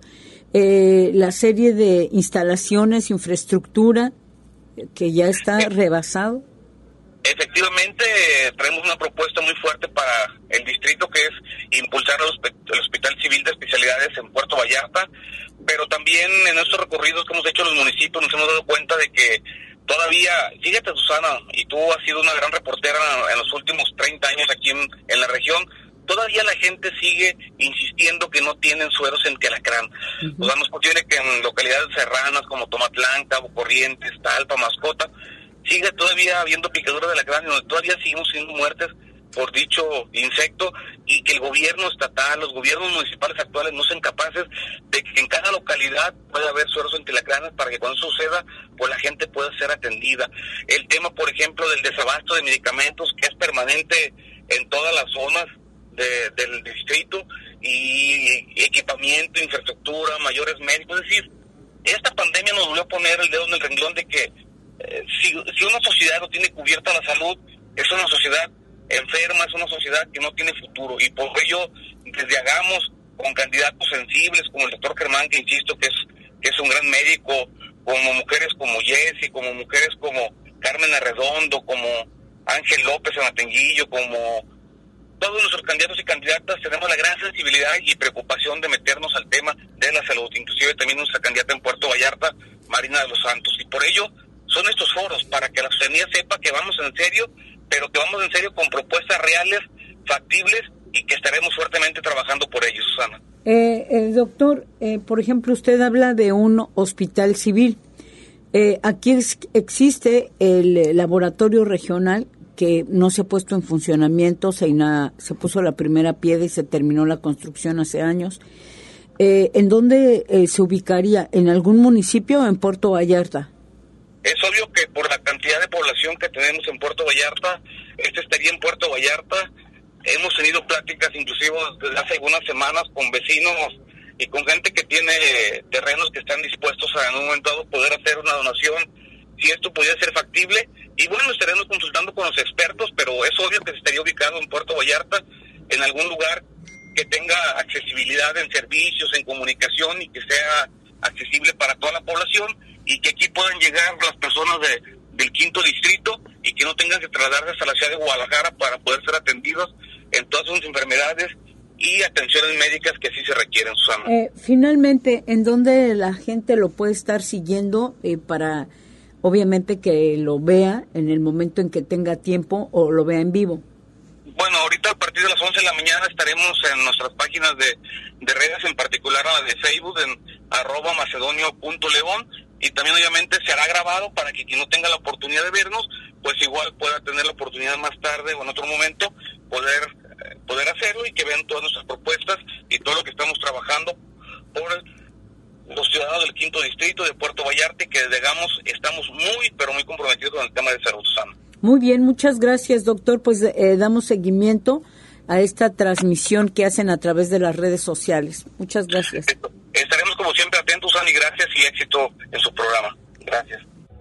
[SPEAKER 3] la serie de instalaciones, infraestructura, que ya está rebasado.
[SPEAKER 19] Efectivamente, traemos una propuesta muy fuerte para el distrito, que es impulsar el Hospital Civil de Especialidades en Puerto Vallarta, pero también en estos recorridos que hemos hecho en los municipios nos hemos dado cuenta de que todavía, fíjate Susana, y tú has sido una gran reportera en los últimos 30 años aquí en la región, todavía la gente sigue insistiendo que no tienen sueros en Alacrán. O sea, no es posible que en localidades serranas como Tomatlán, Cabo Corrientes, Talpa, Mascota, sigue todavía habiendo picaduras de alacrán, donde todavía seguimos siendo muertes por dicho insecto, y que el gobierno estatal, los gobiernos municipales actuales no sean capaces de que en cada localidad pueda haber sueros antilacranes para que cuando suceda, pues la gente pueda ser atendida. El tema, por ejemplo, del desabasto de medicamentos, que es permanente en todas las zonas del distrito, y equipamiento, infraestructura, mayores médicos. Es decir, esta pandemia nos volvió a poner el dedo en el renglón de que si una sociedad no tiene cubierta la salud, es una sociedad enferma, es una sociedad que no tiene futuro, y por ello, desde Hagamos, con candidatos sensibles como el doctor Germán, que insisto que es un gran médico, como mujeres como Jessy, como mujeres como Carmen Arredondo, como Ángel López Amatenguillo, como todos nuestros candidatos y candidatas, tenemos la gran sensibilidad y preocupación de meternos al tema de la salud, inclusive también nuestra candidata en Puerto Vallarta, Marina de los Santos, y por ello son estos foros, para que la ciudadanía sepa que vamos en serio, pero que vamos en serio con propuestas reales, factibles, y que estaremos fuertemente trabajando por ello, Susana.
[SPEAKER 3] Doctor, por ejemplo, usted habla de un hospital civil. Aquí existe el laboratorio regional que no se ha puesto en funcionamiento, se puso la primera piedra y se terminó la construcción hace años. ¿En dónde se ubicaría? ¿En algún municipio o en Puerto Vallarta?
[SPEAKER 19] Es obvio que por la cantidad de población que tenemos en Puerto Vallarta, estaría en Puerto Vallarta. Hemos tenido pláticas inclusive desde hace algunas semanas con vecinos y con gente que tiene terrenos que están dispuestos a en un momento dado poder hacer una donación, si esto pudiera ser factible. Y bueno, estaremos consultando con los expertos, pero es obvio que se estaría ubicado en Puerto Vallarta, en algún lugar que tenga accesibilidad en servicios, en comunicación, y que sea accesible para toda la población, y que aquí puedan llegar las personas del quinto distrito y que no tengan que trasladarse hasta la ciudad de Guadalajara para poder ser atendidos en todas sus enfermedades y atenciones médicas que sí se requieren, Susana.
[SPEAKER 3] Finalmente, ¿en dónde la gente lo puede estar siguiendo para, obviamente, que lo vea en el momento en que tenga tiempo o lo vea en vivo?
[SPEAKER 19] Bueno, ahorita a partir de las 11 de la mañana estaremos en nuestras páginas de redes, en particular a la de Facebook, en @macedonio.león, y también obviamente se hará grabado para que quien no tenga la oportunidad de vernos, pues igual pueda tener la oportunidad más tarde o en otro momento poder hacerlo, y que vean todas nuestras propuestas y todo lo que estamos trabajando por los ciudadanos del quinto distrito de Puerto Vallarta, y que desde Hagamos estamos pero muy comprometidos con el tema de salud, Susana.
[SPEAKER 3] Muy bien, muchas gracias, doctor. Pues damos seguimiento a esta transmisión que hacen a través de las redes sociales. Muchas gracias.
[SPEAKER 19] Estaremos como siempre atentos, Susana, y gracias, y éxito en su programa. Gracias.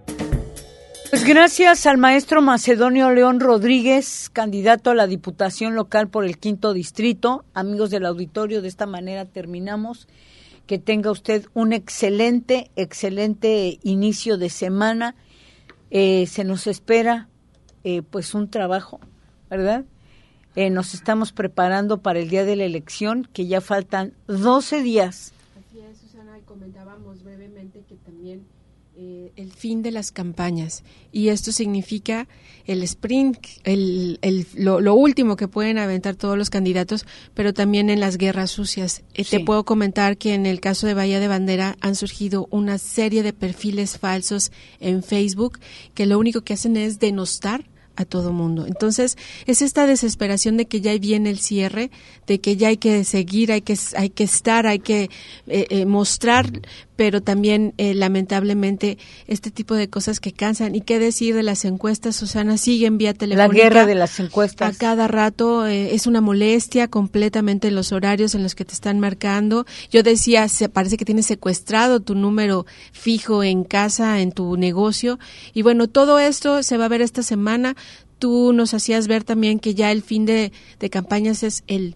[SPEAKER 3] Pues gracias al maestro Macedonio León Rodríguez, candidato a la Diputación Local por el quinto distrito. Amigos del auditorio, de esta manera terminamos. Que tenga usted un excelente inicio de semana. Se nos espera pues un trabajo, ¿verdad? Nos estamos preparando para el día de la elección, que ya faltan 12 días.
[SPEAKER 9] Así es, Susana, y comentábamos brevemente que también el fin de las campañas, y esto significa el sprint, lo último que pueden aventar todos los candidatos, pero también en las guerras sucias. Sí. Te puedo comentar que en el caso de Bahía de Bandera han surgido una serie de perfiles falsos en Facebook que lo único que hacen es denostar a todo mundo. Entonces, es esta desesperación de que ya viene el cierre, de que ya hay que seguir, hay que estar, hay que mostrar, pero también lamentablemente este tipo de cosas que cansan. Y qué decir de las encuestas, Susana, siguen vía telefónica.
[SPEAKER 3] La guerra de las encuestas.
[SPEAKER 9] A cada rato es una molestia completamente los horarios en los que te están marcando. Yo decía, parece que tienes secuestrado tu número fijo en casa, en tu negocio. Y bueno, todo esto se va a ver esta semana. Tú nos hacías ver también que ya el fin de campañas es el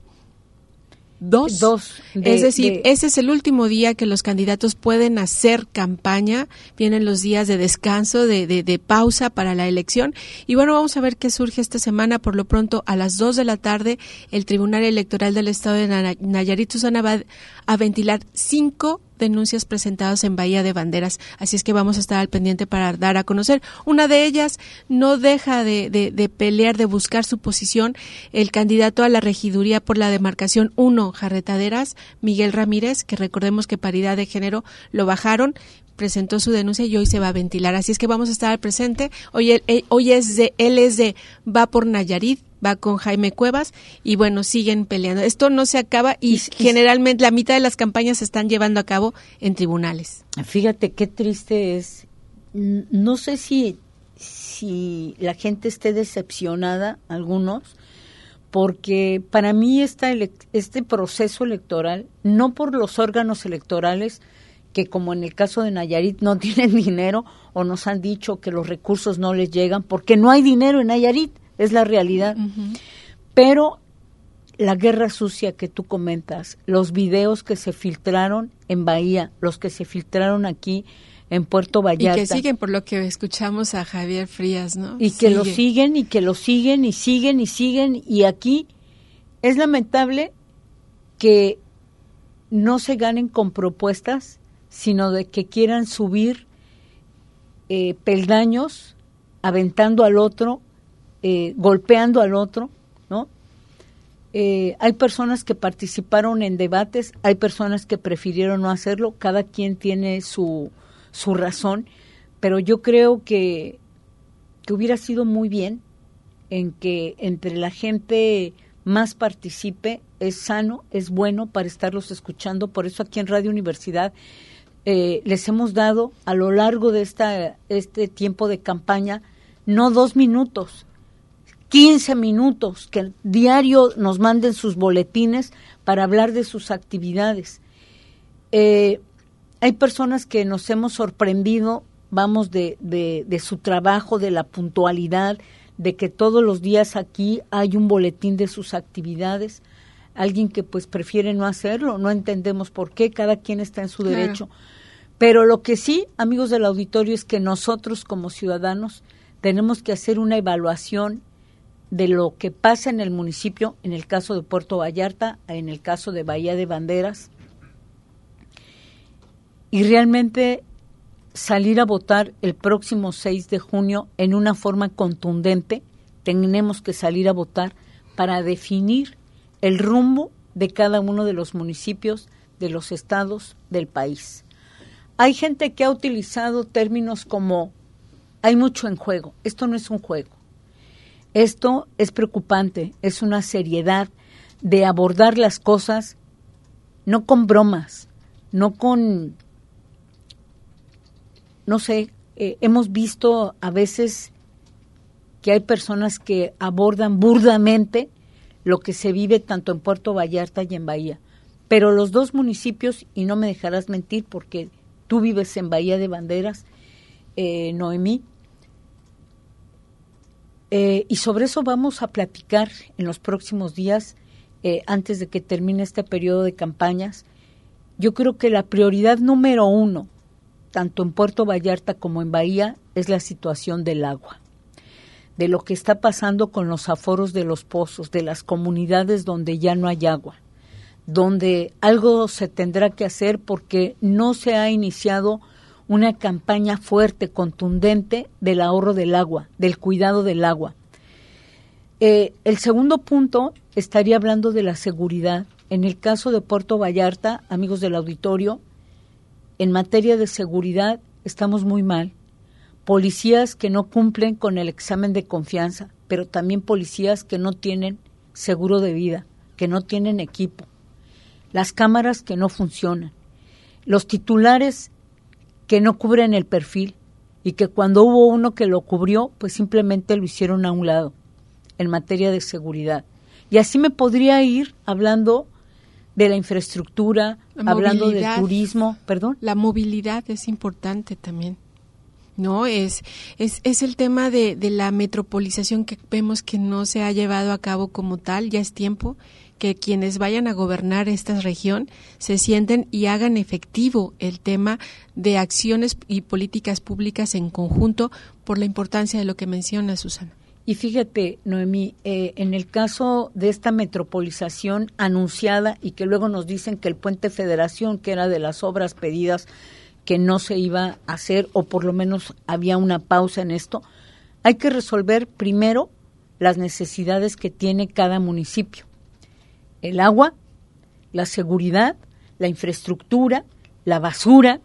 [SPEAKER 9] 2. Es decir, ese es el último día que los candidatos pueden hacer campaña. Vienen los días de descanso, de pausa para la elección. Y bueno, vamos a ver qué surge esta semana. Por lo pronto, a las 2 de la tarde, el Tribunal Electoral del Estado de Nayarit, Susana, va a ventilar 5 denuncias presentadas en Bahía de Banderas, así es que vamos a estar al pendiente para dar a conocer. Una de ellas no deja de pelear, de buscar su posición, el candidato a la regiduría por la demarcación 1, Jarretaderas, Miguel Ramírez, que recordemos que paridad de género lo bajaron, presentó su denuncia y hoy se va a ventilar, así es que vamos a estar al presente. Hoy él va por Nayarit, va con Jaime Cuevas, y bueno, siguen peleando. Esto no se acaba, y generalmente la mitad de las campañas se están llevando a cabo en tribunales.
[SPEAKER 3] Fíjate qué triste es. No sé si la gente esté decepcionada, algunos, porque para mí este proceso electoral, no por los órganos electorales, que como en el caso de Nayarit no tienen dinero o nos han dicho que los recursos no les llegan, porque no hay dinero en Nayarit, es la realidad. Pero la guerra sucia que tú comentas, los videos que se filtraron en Bahía, los que se filtraron aquí en Puerto Vallarta.
[SPEAKER 9] Y que siguen, por lo que escuchamos a Javier Frías, ¿no?
[SPEAKER 3] Y que lo siguen, y que lo siguen, y siguen, y siguen. Y aquí es lamentable que no se ganen con propuestas, sino de que quieran subir peldaños, aventando al otro, golpeando al otro, ¿no? Hay personas que participaron en debates, hay personas que prefirieron no hacerlo, cada quien tiene su razón, pero yo creo que hubiera sido muy bien en que entre la gente más participe, es sano, es bueno para estarlos escuchando. Por eso aquí en Radio Universidad les hemos dado a lo largo de este tiempo de campaña no 2 minutos, 15 minutos, que diario nos manden sus boletines para hablar de sus actividades. Hay personas que nos hemos sorprendido, vamos, de su trabajo, de la puntualidad, de que todos los días aquí hay un boletín de sus actividades. Alguien que pues prefiere no hacerlo, no entendemos por qué, cada quien está en su derecho. Pero lo que sí, amigos del auditorio, es que nosotros como ciudadanos tenemos que hacer una evaluación de lo que pasa en el municipio, en el caso de Puerto Vallarta, en el caso de Bahía de Banderas, y realmente salir a votar el próximo 6 de junio en una forma contundente. Tenemos que salir a votar para definir el rumbo de cada uno de los municipios, de los estados del país. Hay gente que ha utilizado términos como hay mucho en juego. Esto no es un juego. Esto es preocupante, es una seriedad de abordar las cosas no con bromas, no con... No sé, hemos visto a veces que hay personas que abordan burdamente lo que se vive tanto en Puerto Vallarta y en Bahía. Pero los dos municipios, y no me dejarás mentir porque tú vives en Bahía de Banderas, Noemí, y sobre eso vamos a platicar en los próximos días, antes de que termine este periodo de campañas. Yo creo que la prioridad número 1, tanto en Puerto Vallarta como en Bahía, es la situación del agua, de lo que está pasando con los aforos de los pozos, de las comunidades donde ya no hay agua, donde algo se tendrá que hacer porque no se ha iniciado una campaña fuerte, contundente del ahorro del agua, del cuidado del agua. El segundo punto, estaría hablando de la seguridad. En el caso de Puerto Vallarta, amigos del auditorio, en materia de seguridad estamos muy mal. Policías que no cumplen con el examen de confianza, pero también policías que no tienen seguro de vida, que no tienen equipo. Las cámaras que no funcionan. Los titulares que no cubren el perfil y que cuando hubo uno que lo cubrió, pues simplemente lo hicieron a un lado en materia de seguridad. Y así me podría ir hablando de la infraestructura, hablando del turismo, perdón.
[SPEAKER 9] La movilidad es importante también, ¿no? Es el tema de la metropolización que vemos que no se ha llevado a cabo como tal. Ya es tiempo que quienes vayan a gobernar esta región se sienten y hagan efectivo el tema de acciones y políticas públicas en conjunto, por la importancia de lo que menciona Susana.
[SPEAKER 3] Y fíjate, Noemí, en el caso de esta metropolización anunciada y que luego nos dicen que el Puente Federación, que era de las obras pedidas, que no se iba a hacer, o por lo menos había una pausa en esto, hay que resolver primero las necesidades que tiene cada municipio. El agua, la seguridad, la infraestructura, la basura,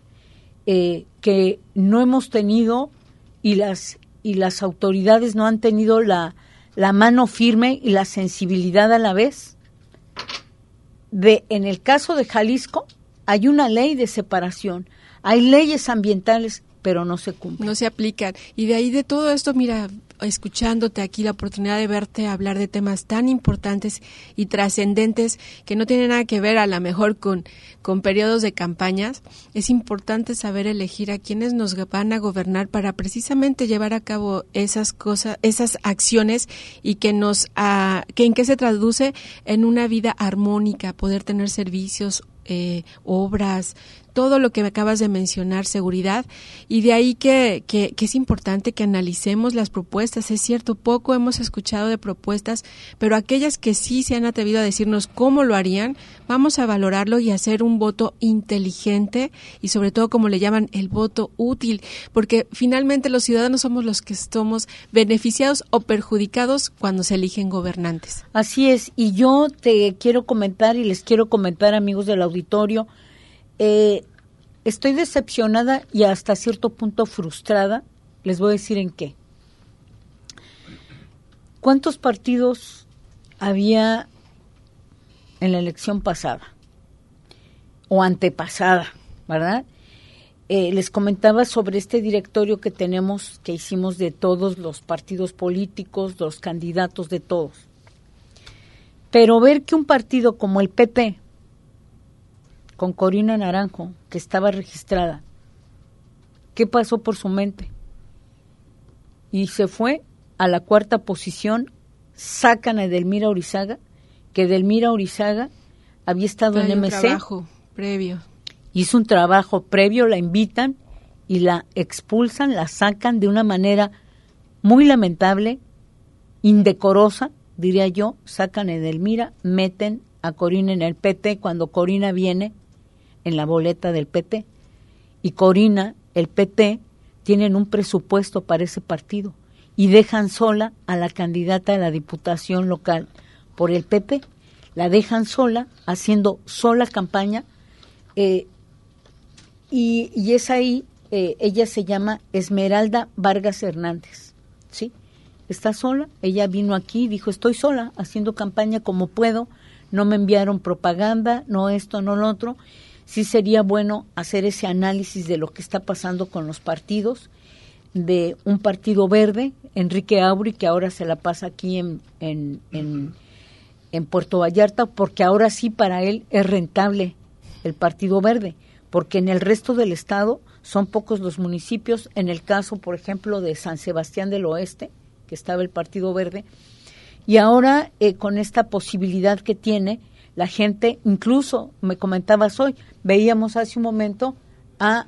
[SPEAKER 3] que no hemos tenido y las autoridades no han tenido la mano firme y la sensibilidad a la vez. En el caso de Jalisco hay una ley de separación, hay leyes ambientales, pero no se cumplen.
[SPEAKER 9] No se aplican. Y de ahí de todo esto, mira, escuchándote aquí, la oportunidad de verte hablar de temas tan importantes y trascendentes que no tienen nada que ver a lo mejor con periodos de campañas. Es importante saber elegir a quienes nos van a gobernar para precisamente llevar a cabo esas cosas, esas acciones, y que en qué se traduce en una vida armónica, poder tener servicios, obras, todo lo que me acabas de mencionar, seguridad, y de ahí que es importante que analicemos las propuestas. Es cierto, poco hemos escuchado de propuestas, pero aquellas que sí se han atrevido a decirnos cómo lo harían, vamos a valorarlo y hacer un voto inteligente y sobre todo, como le llaman, el voto útil, porque finalmente los ciudadanos somos los que estamos beneficiados o perjudicados cuando se eligen gobernantes.
[SPEAKER 3] Así es, y yo te quiero comentar y les quiero comentar, amigos del auditorio, estoy decepcionada y hasta cierto punto frustrada. Les voy a decir en qué. ¿Cuántos partidos había en la elección pasada o antepasada, verdad? Les comentaba sobre este directorio que tenemos, que hicimos de todos los partidos políticos, los candidatos de todos. Pero ver que un partido como el PP, con Corina Naranjo, que estaba registrada, ¿qué pasó por su mente? Y se fue a la 4ª posición, sacan a Edelmira Urizaga, que Edelmira Urizaga había estado en MC.
[SPEAKER 9] Trabajo previo.
[SPEAKER 3] Hizo un trabajo previo, la invitan y la expulsan, la sacan de una manera muy lamentable, indecorosa, diría yo. Sacan a Edelmira, meten a Corina en el PT cuando Corina viene en la boleta del PT. Y Corina, el PT, tienen un presupuesto para ese partido y dejan sola a la candidata a la diputación local por el PP. La dejan sola, haciendo sola campaña, y es ahí, ella se llama Esmeralda Vargas Hernández, ¿sí? Está sola, ella vino aquí, dijo, estoy sola, haciendo campaña como puedo, no me enviaron propaganda, no esto, no lo otro. Sí sería bueno hacer ese análisis de lo que está pasando con los partidos, de un partido verde, Enrique Auri, que ahora se la pasa aquí en Puerto Vallarta, porque ahora sí para él es rentable el Partido Verde, porque en el resto del estado son pocos los municipios. En el caso, por ejemplo, de San Sebastián del Oeste, que estaba el Partido Verde, y ahora con esta posibilidad que tiene la gente, incluso me comentabas hoy, veíamos hace un momento a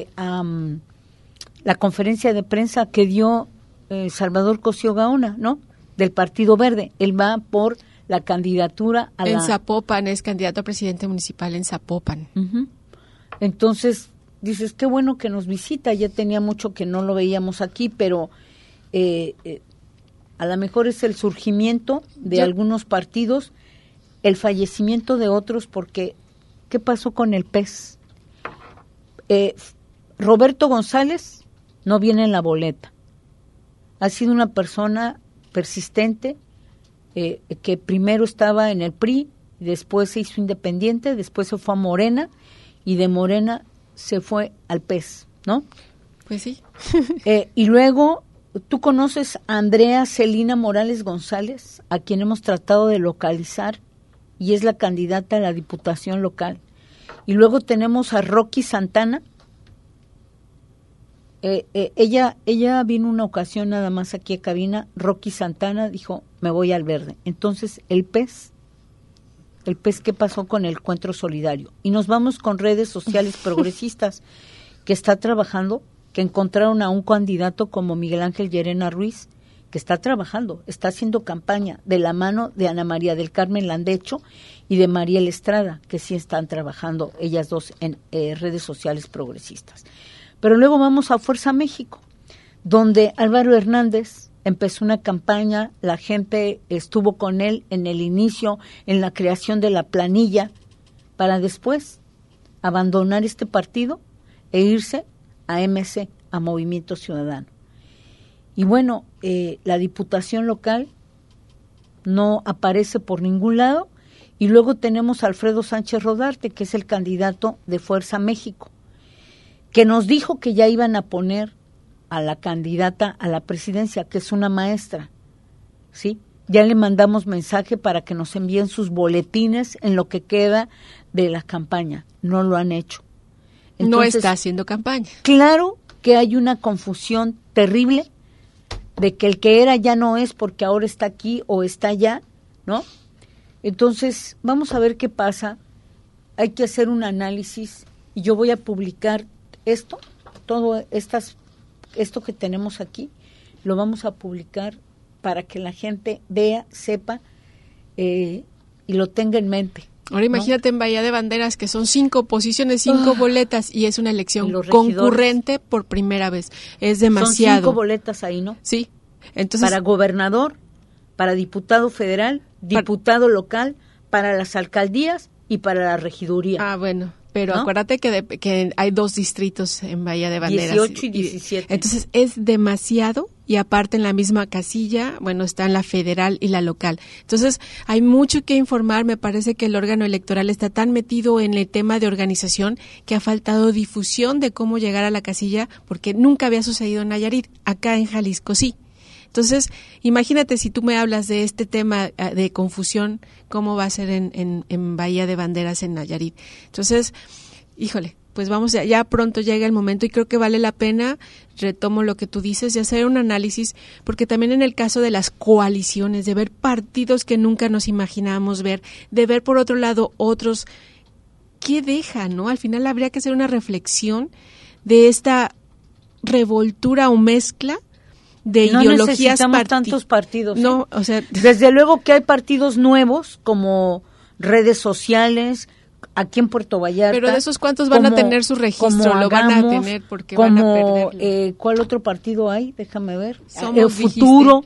[SPEAKER 3] la conferencia de prensa que dio Salvador Cosío Gaona, ¿no? Del Partido Verde. Él va por la candidatura a
[SPEAKER 9] en Zapopan, es candidato a presidente municipal en Zapopan.
[SPEAKER 3] Uh-huh. Entonces, dices, qué bueno que nos visita, ya tenía mucho que no lo veíamos aquí, pero a lo mejor es el surgimiento de algunos partidos, el fallecimiento de otros, porque ¿qué pasó con el PES? Roberto González no viene en la boleta. Ha sido una persona persistente, que primero estaba en el PRI, después se hizo independiente, después se fue a Morena, y de Morena se fue al PES, ¿no?
[SPEAKER 9] Pues sí.
[SPEAKER 3] Y luego, tú conoces a Andrea Celina Morales González, a quien hemos tratado de localizar, y es la candidata a la diputación local. Y luego tenemos a Rocky Santana. Ella vino una ocasión nada más aquí a cabina. Rocky Santana dijo, me voy al verde. Entonces, el PES, ¿qué pasó con el Encuentro Solidario? Y nos vamos con redes sociales progresistas, que está trabajando, que encontraron a un candidato como Miguel Ángel Llerena Ruiz, que está trabajando, está haciendo campaña de la mano de Ana María del Carmen Landecho y de Mariel Estrada, que sí están trabajando ellas dos en redes sociales progresistas. Pero luego vamos a Fuerza México, donde Álvaro Hernández empezó una campaña, la gente estuvo con él en el inicio, en la creación de la planilla, para después abandonar este partido e irse a MC, a Movimiento Ciudadano. Y bueno, la diputación local no aparece por ningún lado, y luego tenemos a Alfredo Sánchez Rodarte, que es el candidato de Fuerza México, que nos dijo que ya iban a poner a la candidata a la presidencia, que es una maestra, ¿sí? Ya le mandamos mensaje para que nos envíen sus boletines en lo que queda de la campaña. No lo han hecho. Entonces,
[SPEAKER 9] no está haciendo campaña.
[SPEAKER 3] Claro que hay una confusión terrible de que el que era ya no es porque ahora está aquí o está allá, ¿no? Entonces, vamos a ver qué pasa. Hay que hacer un análisis y yo voy a publicar esto, esto que tenemos aquí, lo vamos a publicar para que la gente vea, sepa y lo tenga en mente.
[SPEAKER 9] Ahora imagínate, ¿no? En Bahía de Banderas, que son 5 posiciones, 5 boletas, y es una elección concurrente por primera vez. Es demasiado.
[SPEAKER 3] Son 5 boletas ahí, ¿no?
[SPEAKER 9] Sí. Entonces,
[SPEAKER 3] para gobernador, para diputado federal, diputado local, para las alcaldías y para la regiduría.
[SPEAKER 9] Ah, bueno. Pero ¿no? Acuérdate que hay 2 distritos en Bahía de Banderas.
[SPEAKER 3] 18 y 17.
[SPEAKER 9] Entonces es demasiado, y aparte en la misma casilla, bueno, están la federal y la local. Entonces hay mucho que informar. Me parece que el órgano electoral está tan metido en el tema de organización que ha faltado difusión de cómo llegar a la casilla, porque nunca había sucedido en Nayarit. Acá en Jalisco sí. Entonces, imagínate si tú me hablas de este tema de confusión, cómo va a ser en Bahía de Banderas, en Nayarit. Entonces, híjole, pues vamos, ya pronto llega el momento y creo que vale la pena, retomo lo que tú dices, de hacer un análisis, porque también en el caso de las coaliciones, de ver partidos que nunca nos imaginábamos ver, de ver por otro lado otros, ¿qué deja, no? Al final habría que hacer una reflexión de esta revoltura o mezcla de ideologías.
[SPEAKER 3] No necesitamos tantos partidos.
[SPEAKER 9] No, o sea,
[SPEAKER 3] desde luego que hay partidos nuevos como redes sociales aquí en Puerto Vallarta.
[SPEAKER 9] Pero de esos cuántos van a tener su registro, lo van a tener porque van a perderlo.
[SPEAKER 3] ¿Cuál otro partido hay? Déjame ver.
[SPEAKER 9] Futuro.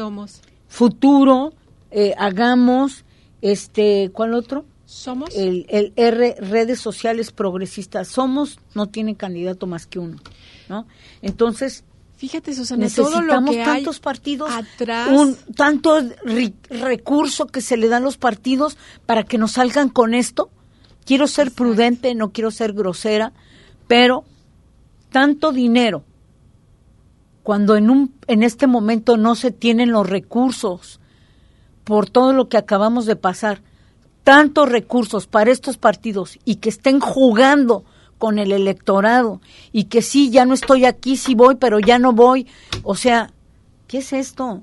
[SPEAKER 3] Futuro, Hagamos, ¿cuál otro?
[SPEAKER 9] Somos.
[SPEAKER 3] El redes sociales progresistas. Somos no tiene candidato más que uno, ¿no? Entonces,
[SPEAKER 9] fíjate, Susana,
[SPEAKER 3] necesitamos
[SPEAKER 9] todo lo que
[SPEAKER 3] tantos
[SPEAKER 9] hay
[SPEAKER 3] partidos,
[SPEAKER 9] atrás,
[SPEAKER 3] tanto recurso que se le dan a los partidos para que nos salgan con esto. Quiero ser prudente, no quiero ser grosera, pero tanto dinero, cuando en este momento no se tienen los recursos por todo lo que acabamos de pasar, tantos recursos para estos partidos y que estén jugando con el electorado y que sí, ya no estoy aquí, sí voy, pero ya no voy. O sea, ¿qué es esto?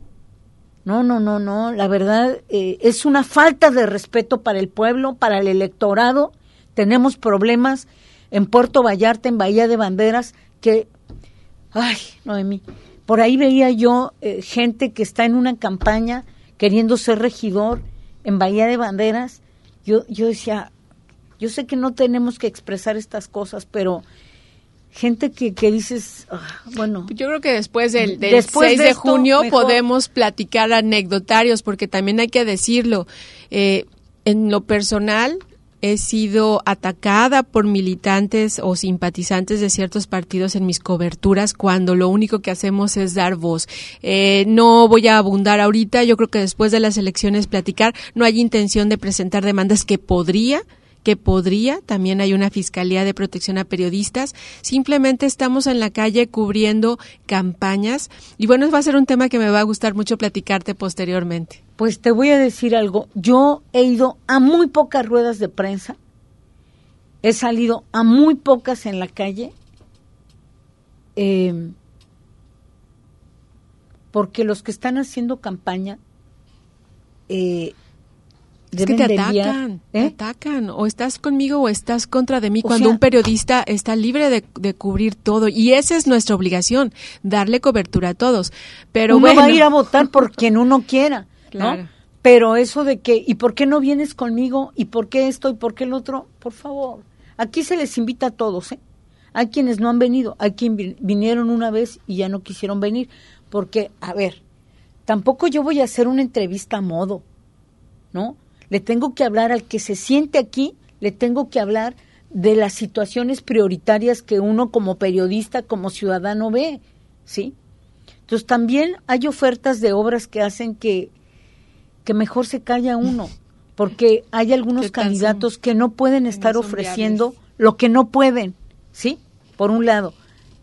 [SPEAKER 3] No, la verdad es una falta de respeto para el pueblo, para el electorado. Tenemos problemas en Puerto Vallarta, en Bahía de Banderas, que, ay, Noemí, por ahí veía yo gente que está en una campaña queriendo ser regidor en Bahía de Banderas. Yo decía, yo sé que no tenemos que expresar estas cosas, pero gente que dices, bueno.
[SPEAKER 9] Yo creo que después del 6 de junio podemos platicar anecdotarios, porque también hay que decirlo. En lo personal, he sido atacada por militantes o simpatizantes de ciertos partidos en mis coberturas, cuando lo único que hacemos es dar voz. No voy a abundar ahorita, yo creo que después de las elecciones platicar. No hay intención de presentar demandas, que podría, también hay una Fiscalía de Protección a Periodistas. Simplemente estamos en la calle cubriendo campañas, y bueno, va a ser un tema que me va a gustar mucho platicarte posteriormente.
[SPEAKER 3] Pues te voy a decir algo, yo he ido a muy pocas ruedas de prensa, he salido a muy pocas en la calle, porque los que están haciendo campaña
[SPEAKER 9] es que te atacan, o estás conmigo o estás contra de mí, cuando un periodista está libre de cubrir todo, y esa es nuestra obligación, darle cobertura a todos. Pero
[SPEAKER 3] uno va a ir a votar por quien uno quiera, claro, ¿no? Pero eso de que, ¿y por qué no vienes conmigo? ¿Y por qué esto? ¿Y por qué el otro? Por favor, aquí se les invita a todos, Hay quienes no han venido, hay quienes vinieron una vez y ya no quisieron venir, porque, a ver, tampoco yo voy a hacer una entrevista a modo, ¿no? Le tengo que hablar al que se siente aquí, le tengo que hablar de las situaciones prioritarias que uno como periodista, como ciudadano ve, ¿sí? Entonces también hay ofertas de obras que hacen que mejor se calla uno, porque hay algunos candidatos que no pueden estar ofreciendo lo que no pueden, ¿sí? Por un lado.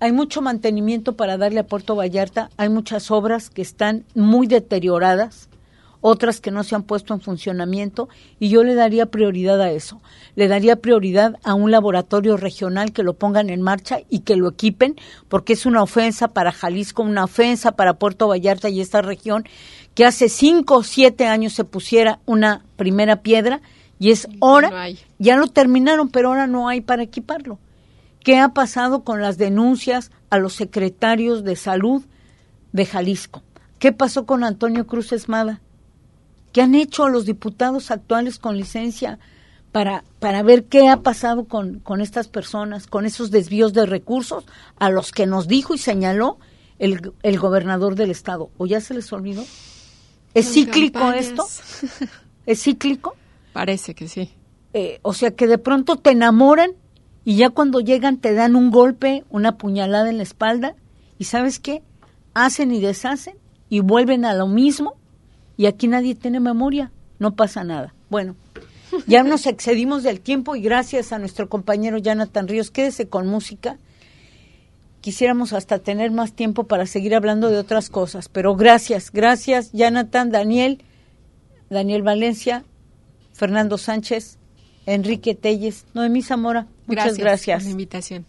[SPEAKER 3] hay mucho mantenimiento para darle a Puerto Vallarta, hay muchas obras que están muy deterioradas, otras que no se han puesto en funcionamiento, y yo le daría prioridad a eso. Le daría prioridad a un laboratorio regional que lo pongan en marcha y que lo equipen, porque es una ofensa para Jalisco, una ofensa para Puerto Vallarta y esta región, que hace 5 o 7 años se pusiera una primera piedra, y es hora, no ya lo terminaron, pero ahora no hay para equiparlo. ¿Qué ha pasado con las denuncias a los secretarios de salud de Jalisco? ¿Qué pasó con Antonio Cruz Esmada? ¿Qué han hecho los diputados actuales con licencia para ver qué ha pasado con estas personas, con esos desvíos de recursos a los que nos dijo y señaló el gobernador del estado? ¿O ya se les olvidó? ¿Es cíclico esto? ¿Es cíclico?
[SPEAKER 9] Parece que sí.
[SPEAKER 3] O sea, que de pronto te enamoran y ya cuando llegan te dan un golpe, una puñalada en la espalda, y ¿sabes qué? Hacen y deshacen y vuelven a lo mismo, y aquí nadie tiene memoria, no pasa nada. Bueno, ya nos excedimos del tiempo y gracias a nuestro compañero Jonathan Ríos. Quédese con música. Quisiéramos hasta tener más tiempo para seguir hablando de otras cosas, pero gracias Jonathan, Daniel Valencia, Fernando Sánchez, Enrique Telles, Noemí Zamora, muchas gracias
[SPEAKER 9] por la invitación.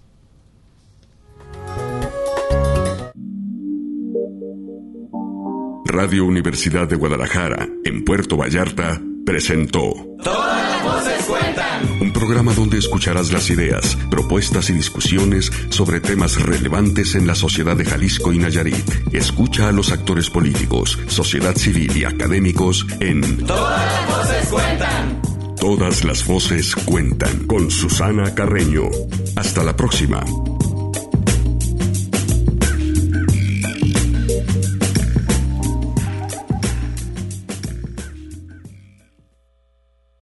[SPEAKER 1] Radio Universidad de Guadalajara, en Puerto Vallarta, presentó
[SPEAKER 2] Todas las voces cuentan.
[SPEAKER 1] Un programa donde escucharás las ideas, propuestas y discusiones sobre temas relevantes en la sociedad de Jalisco y Nayarit. Escucha a los actores políticos, sociedad civil y académicos en
[SPEAKER 2] Todas las voces cuentan.
[SPEAKER 1] Todas las voces cuentan, con Susana Carreño. Hasta la próxima.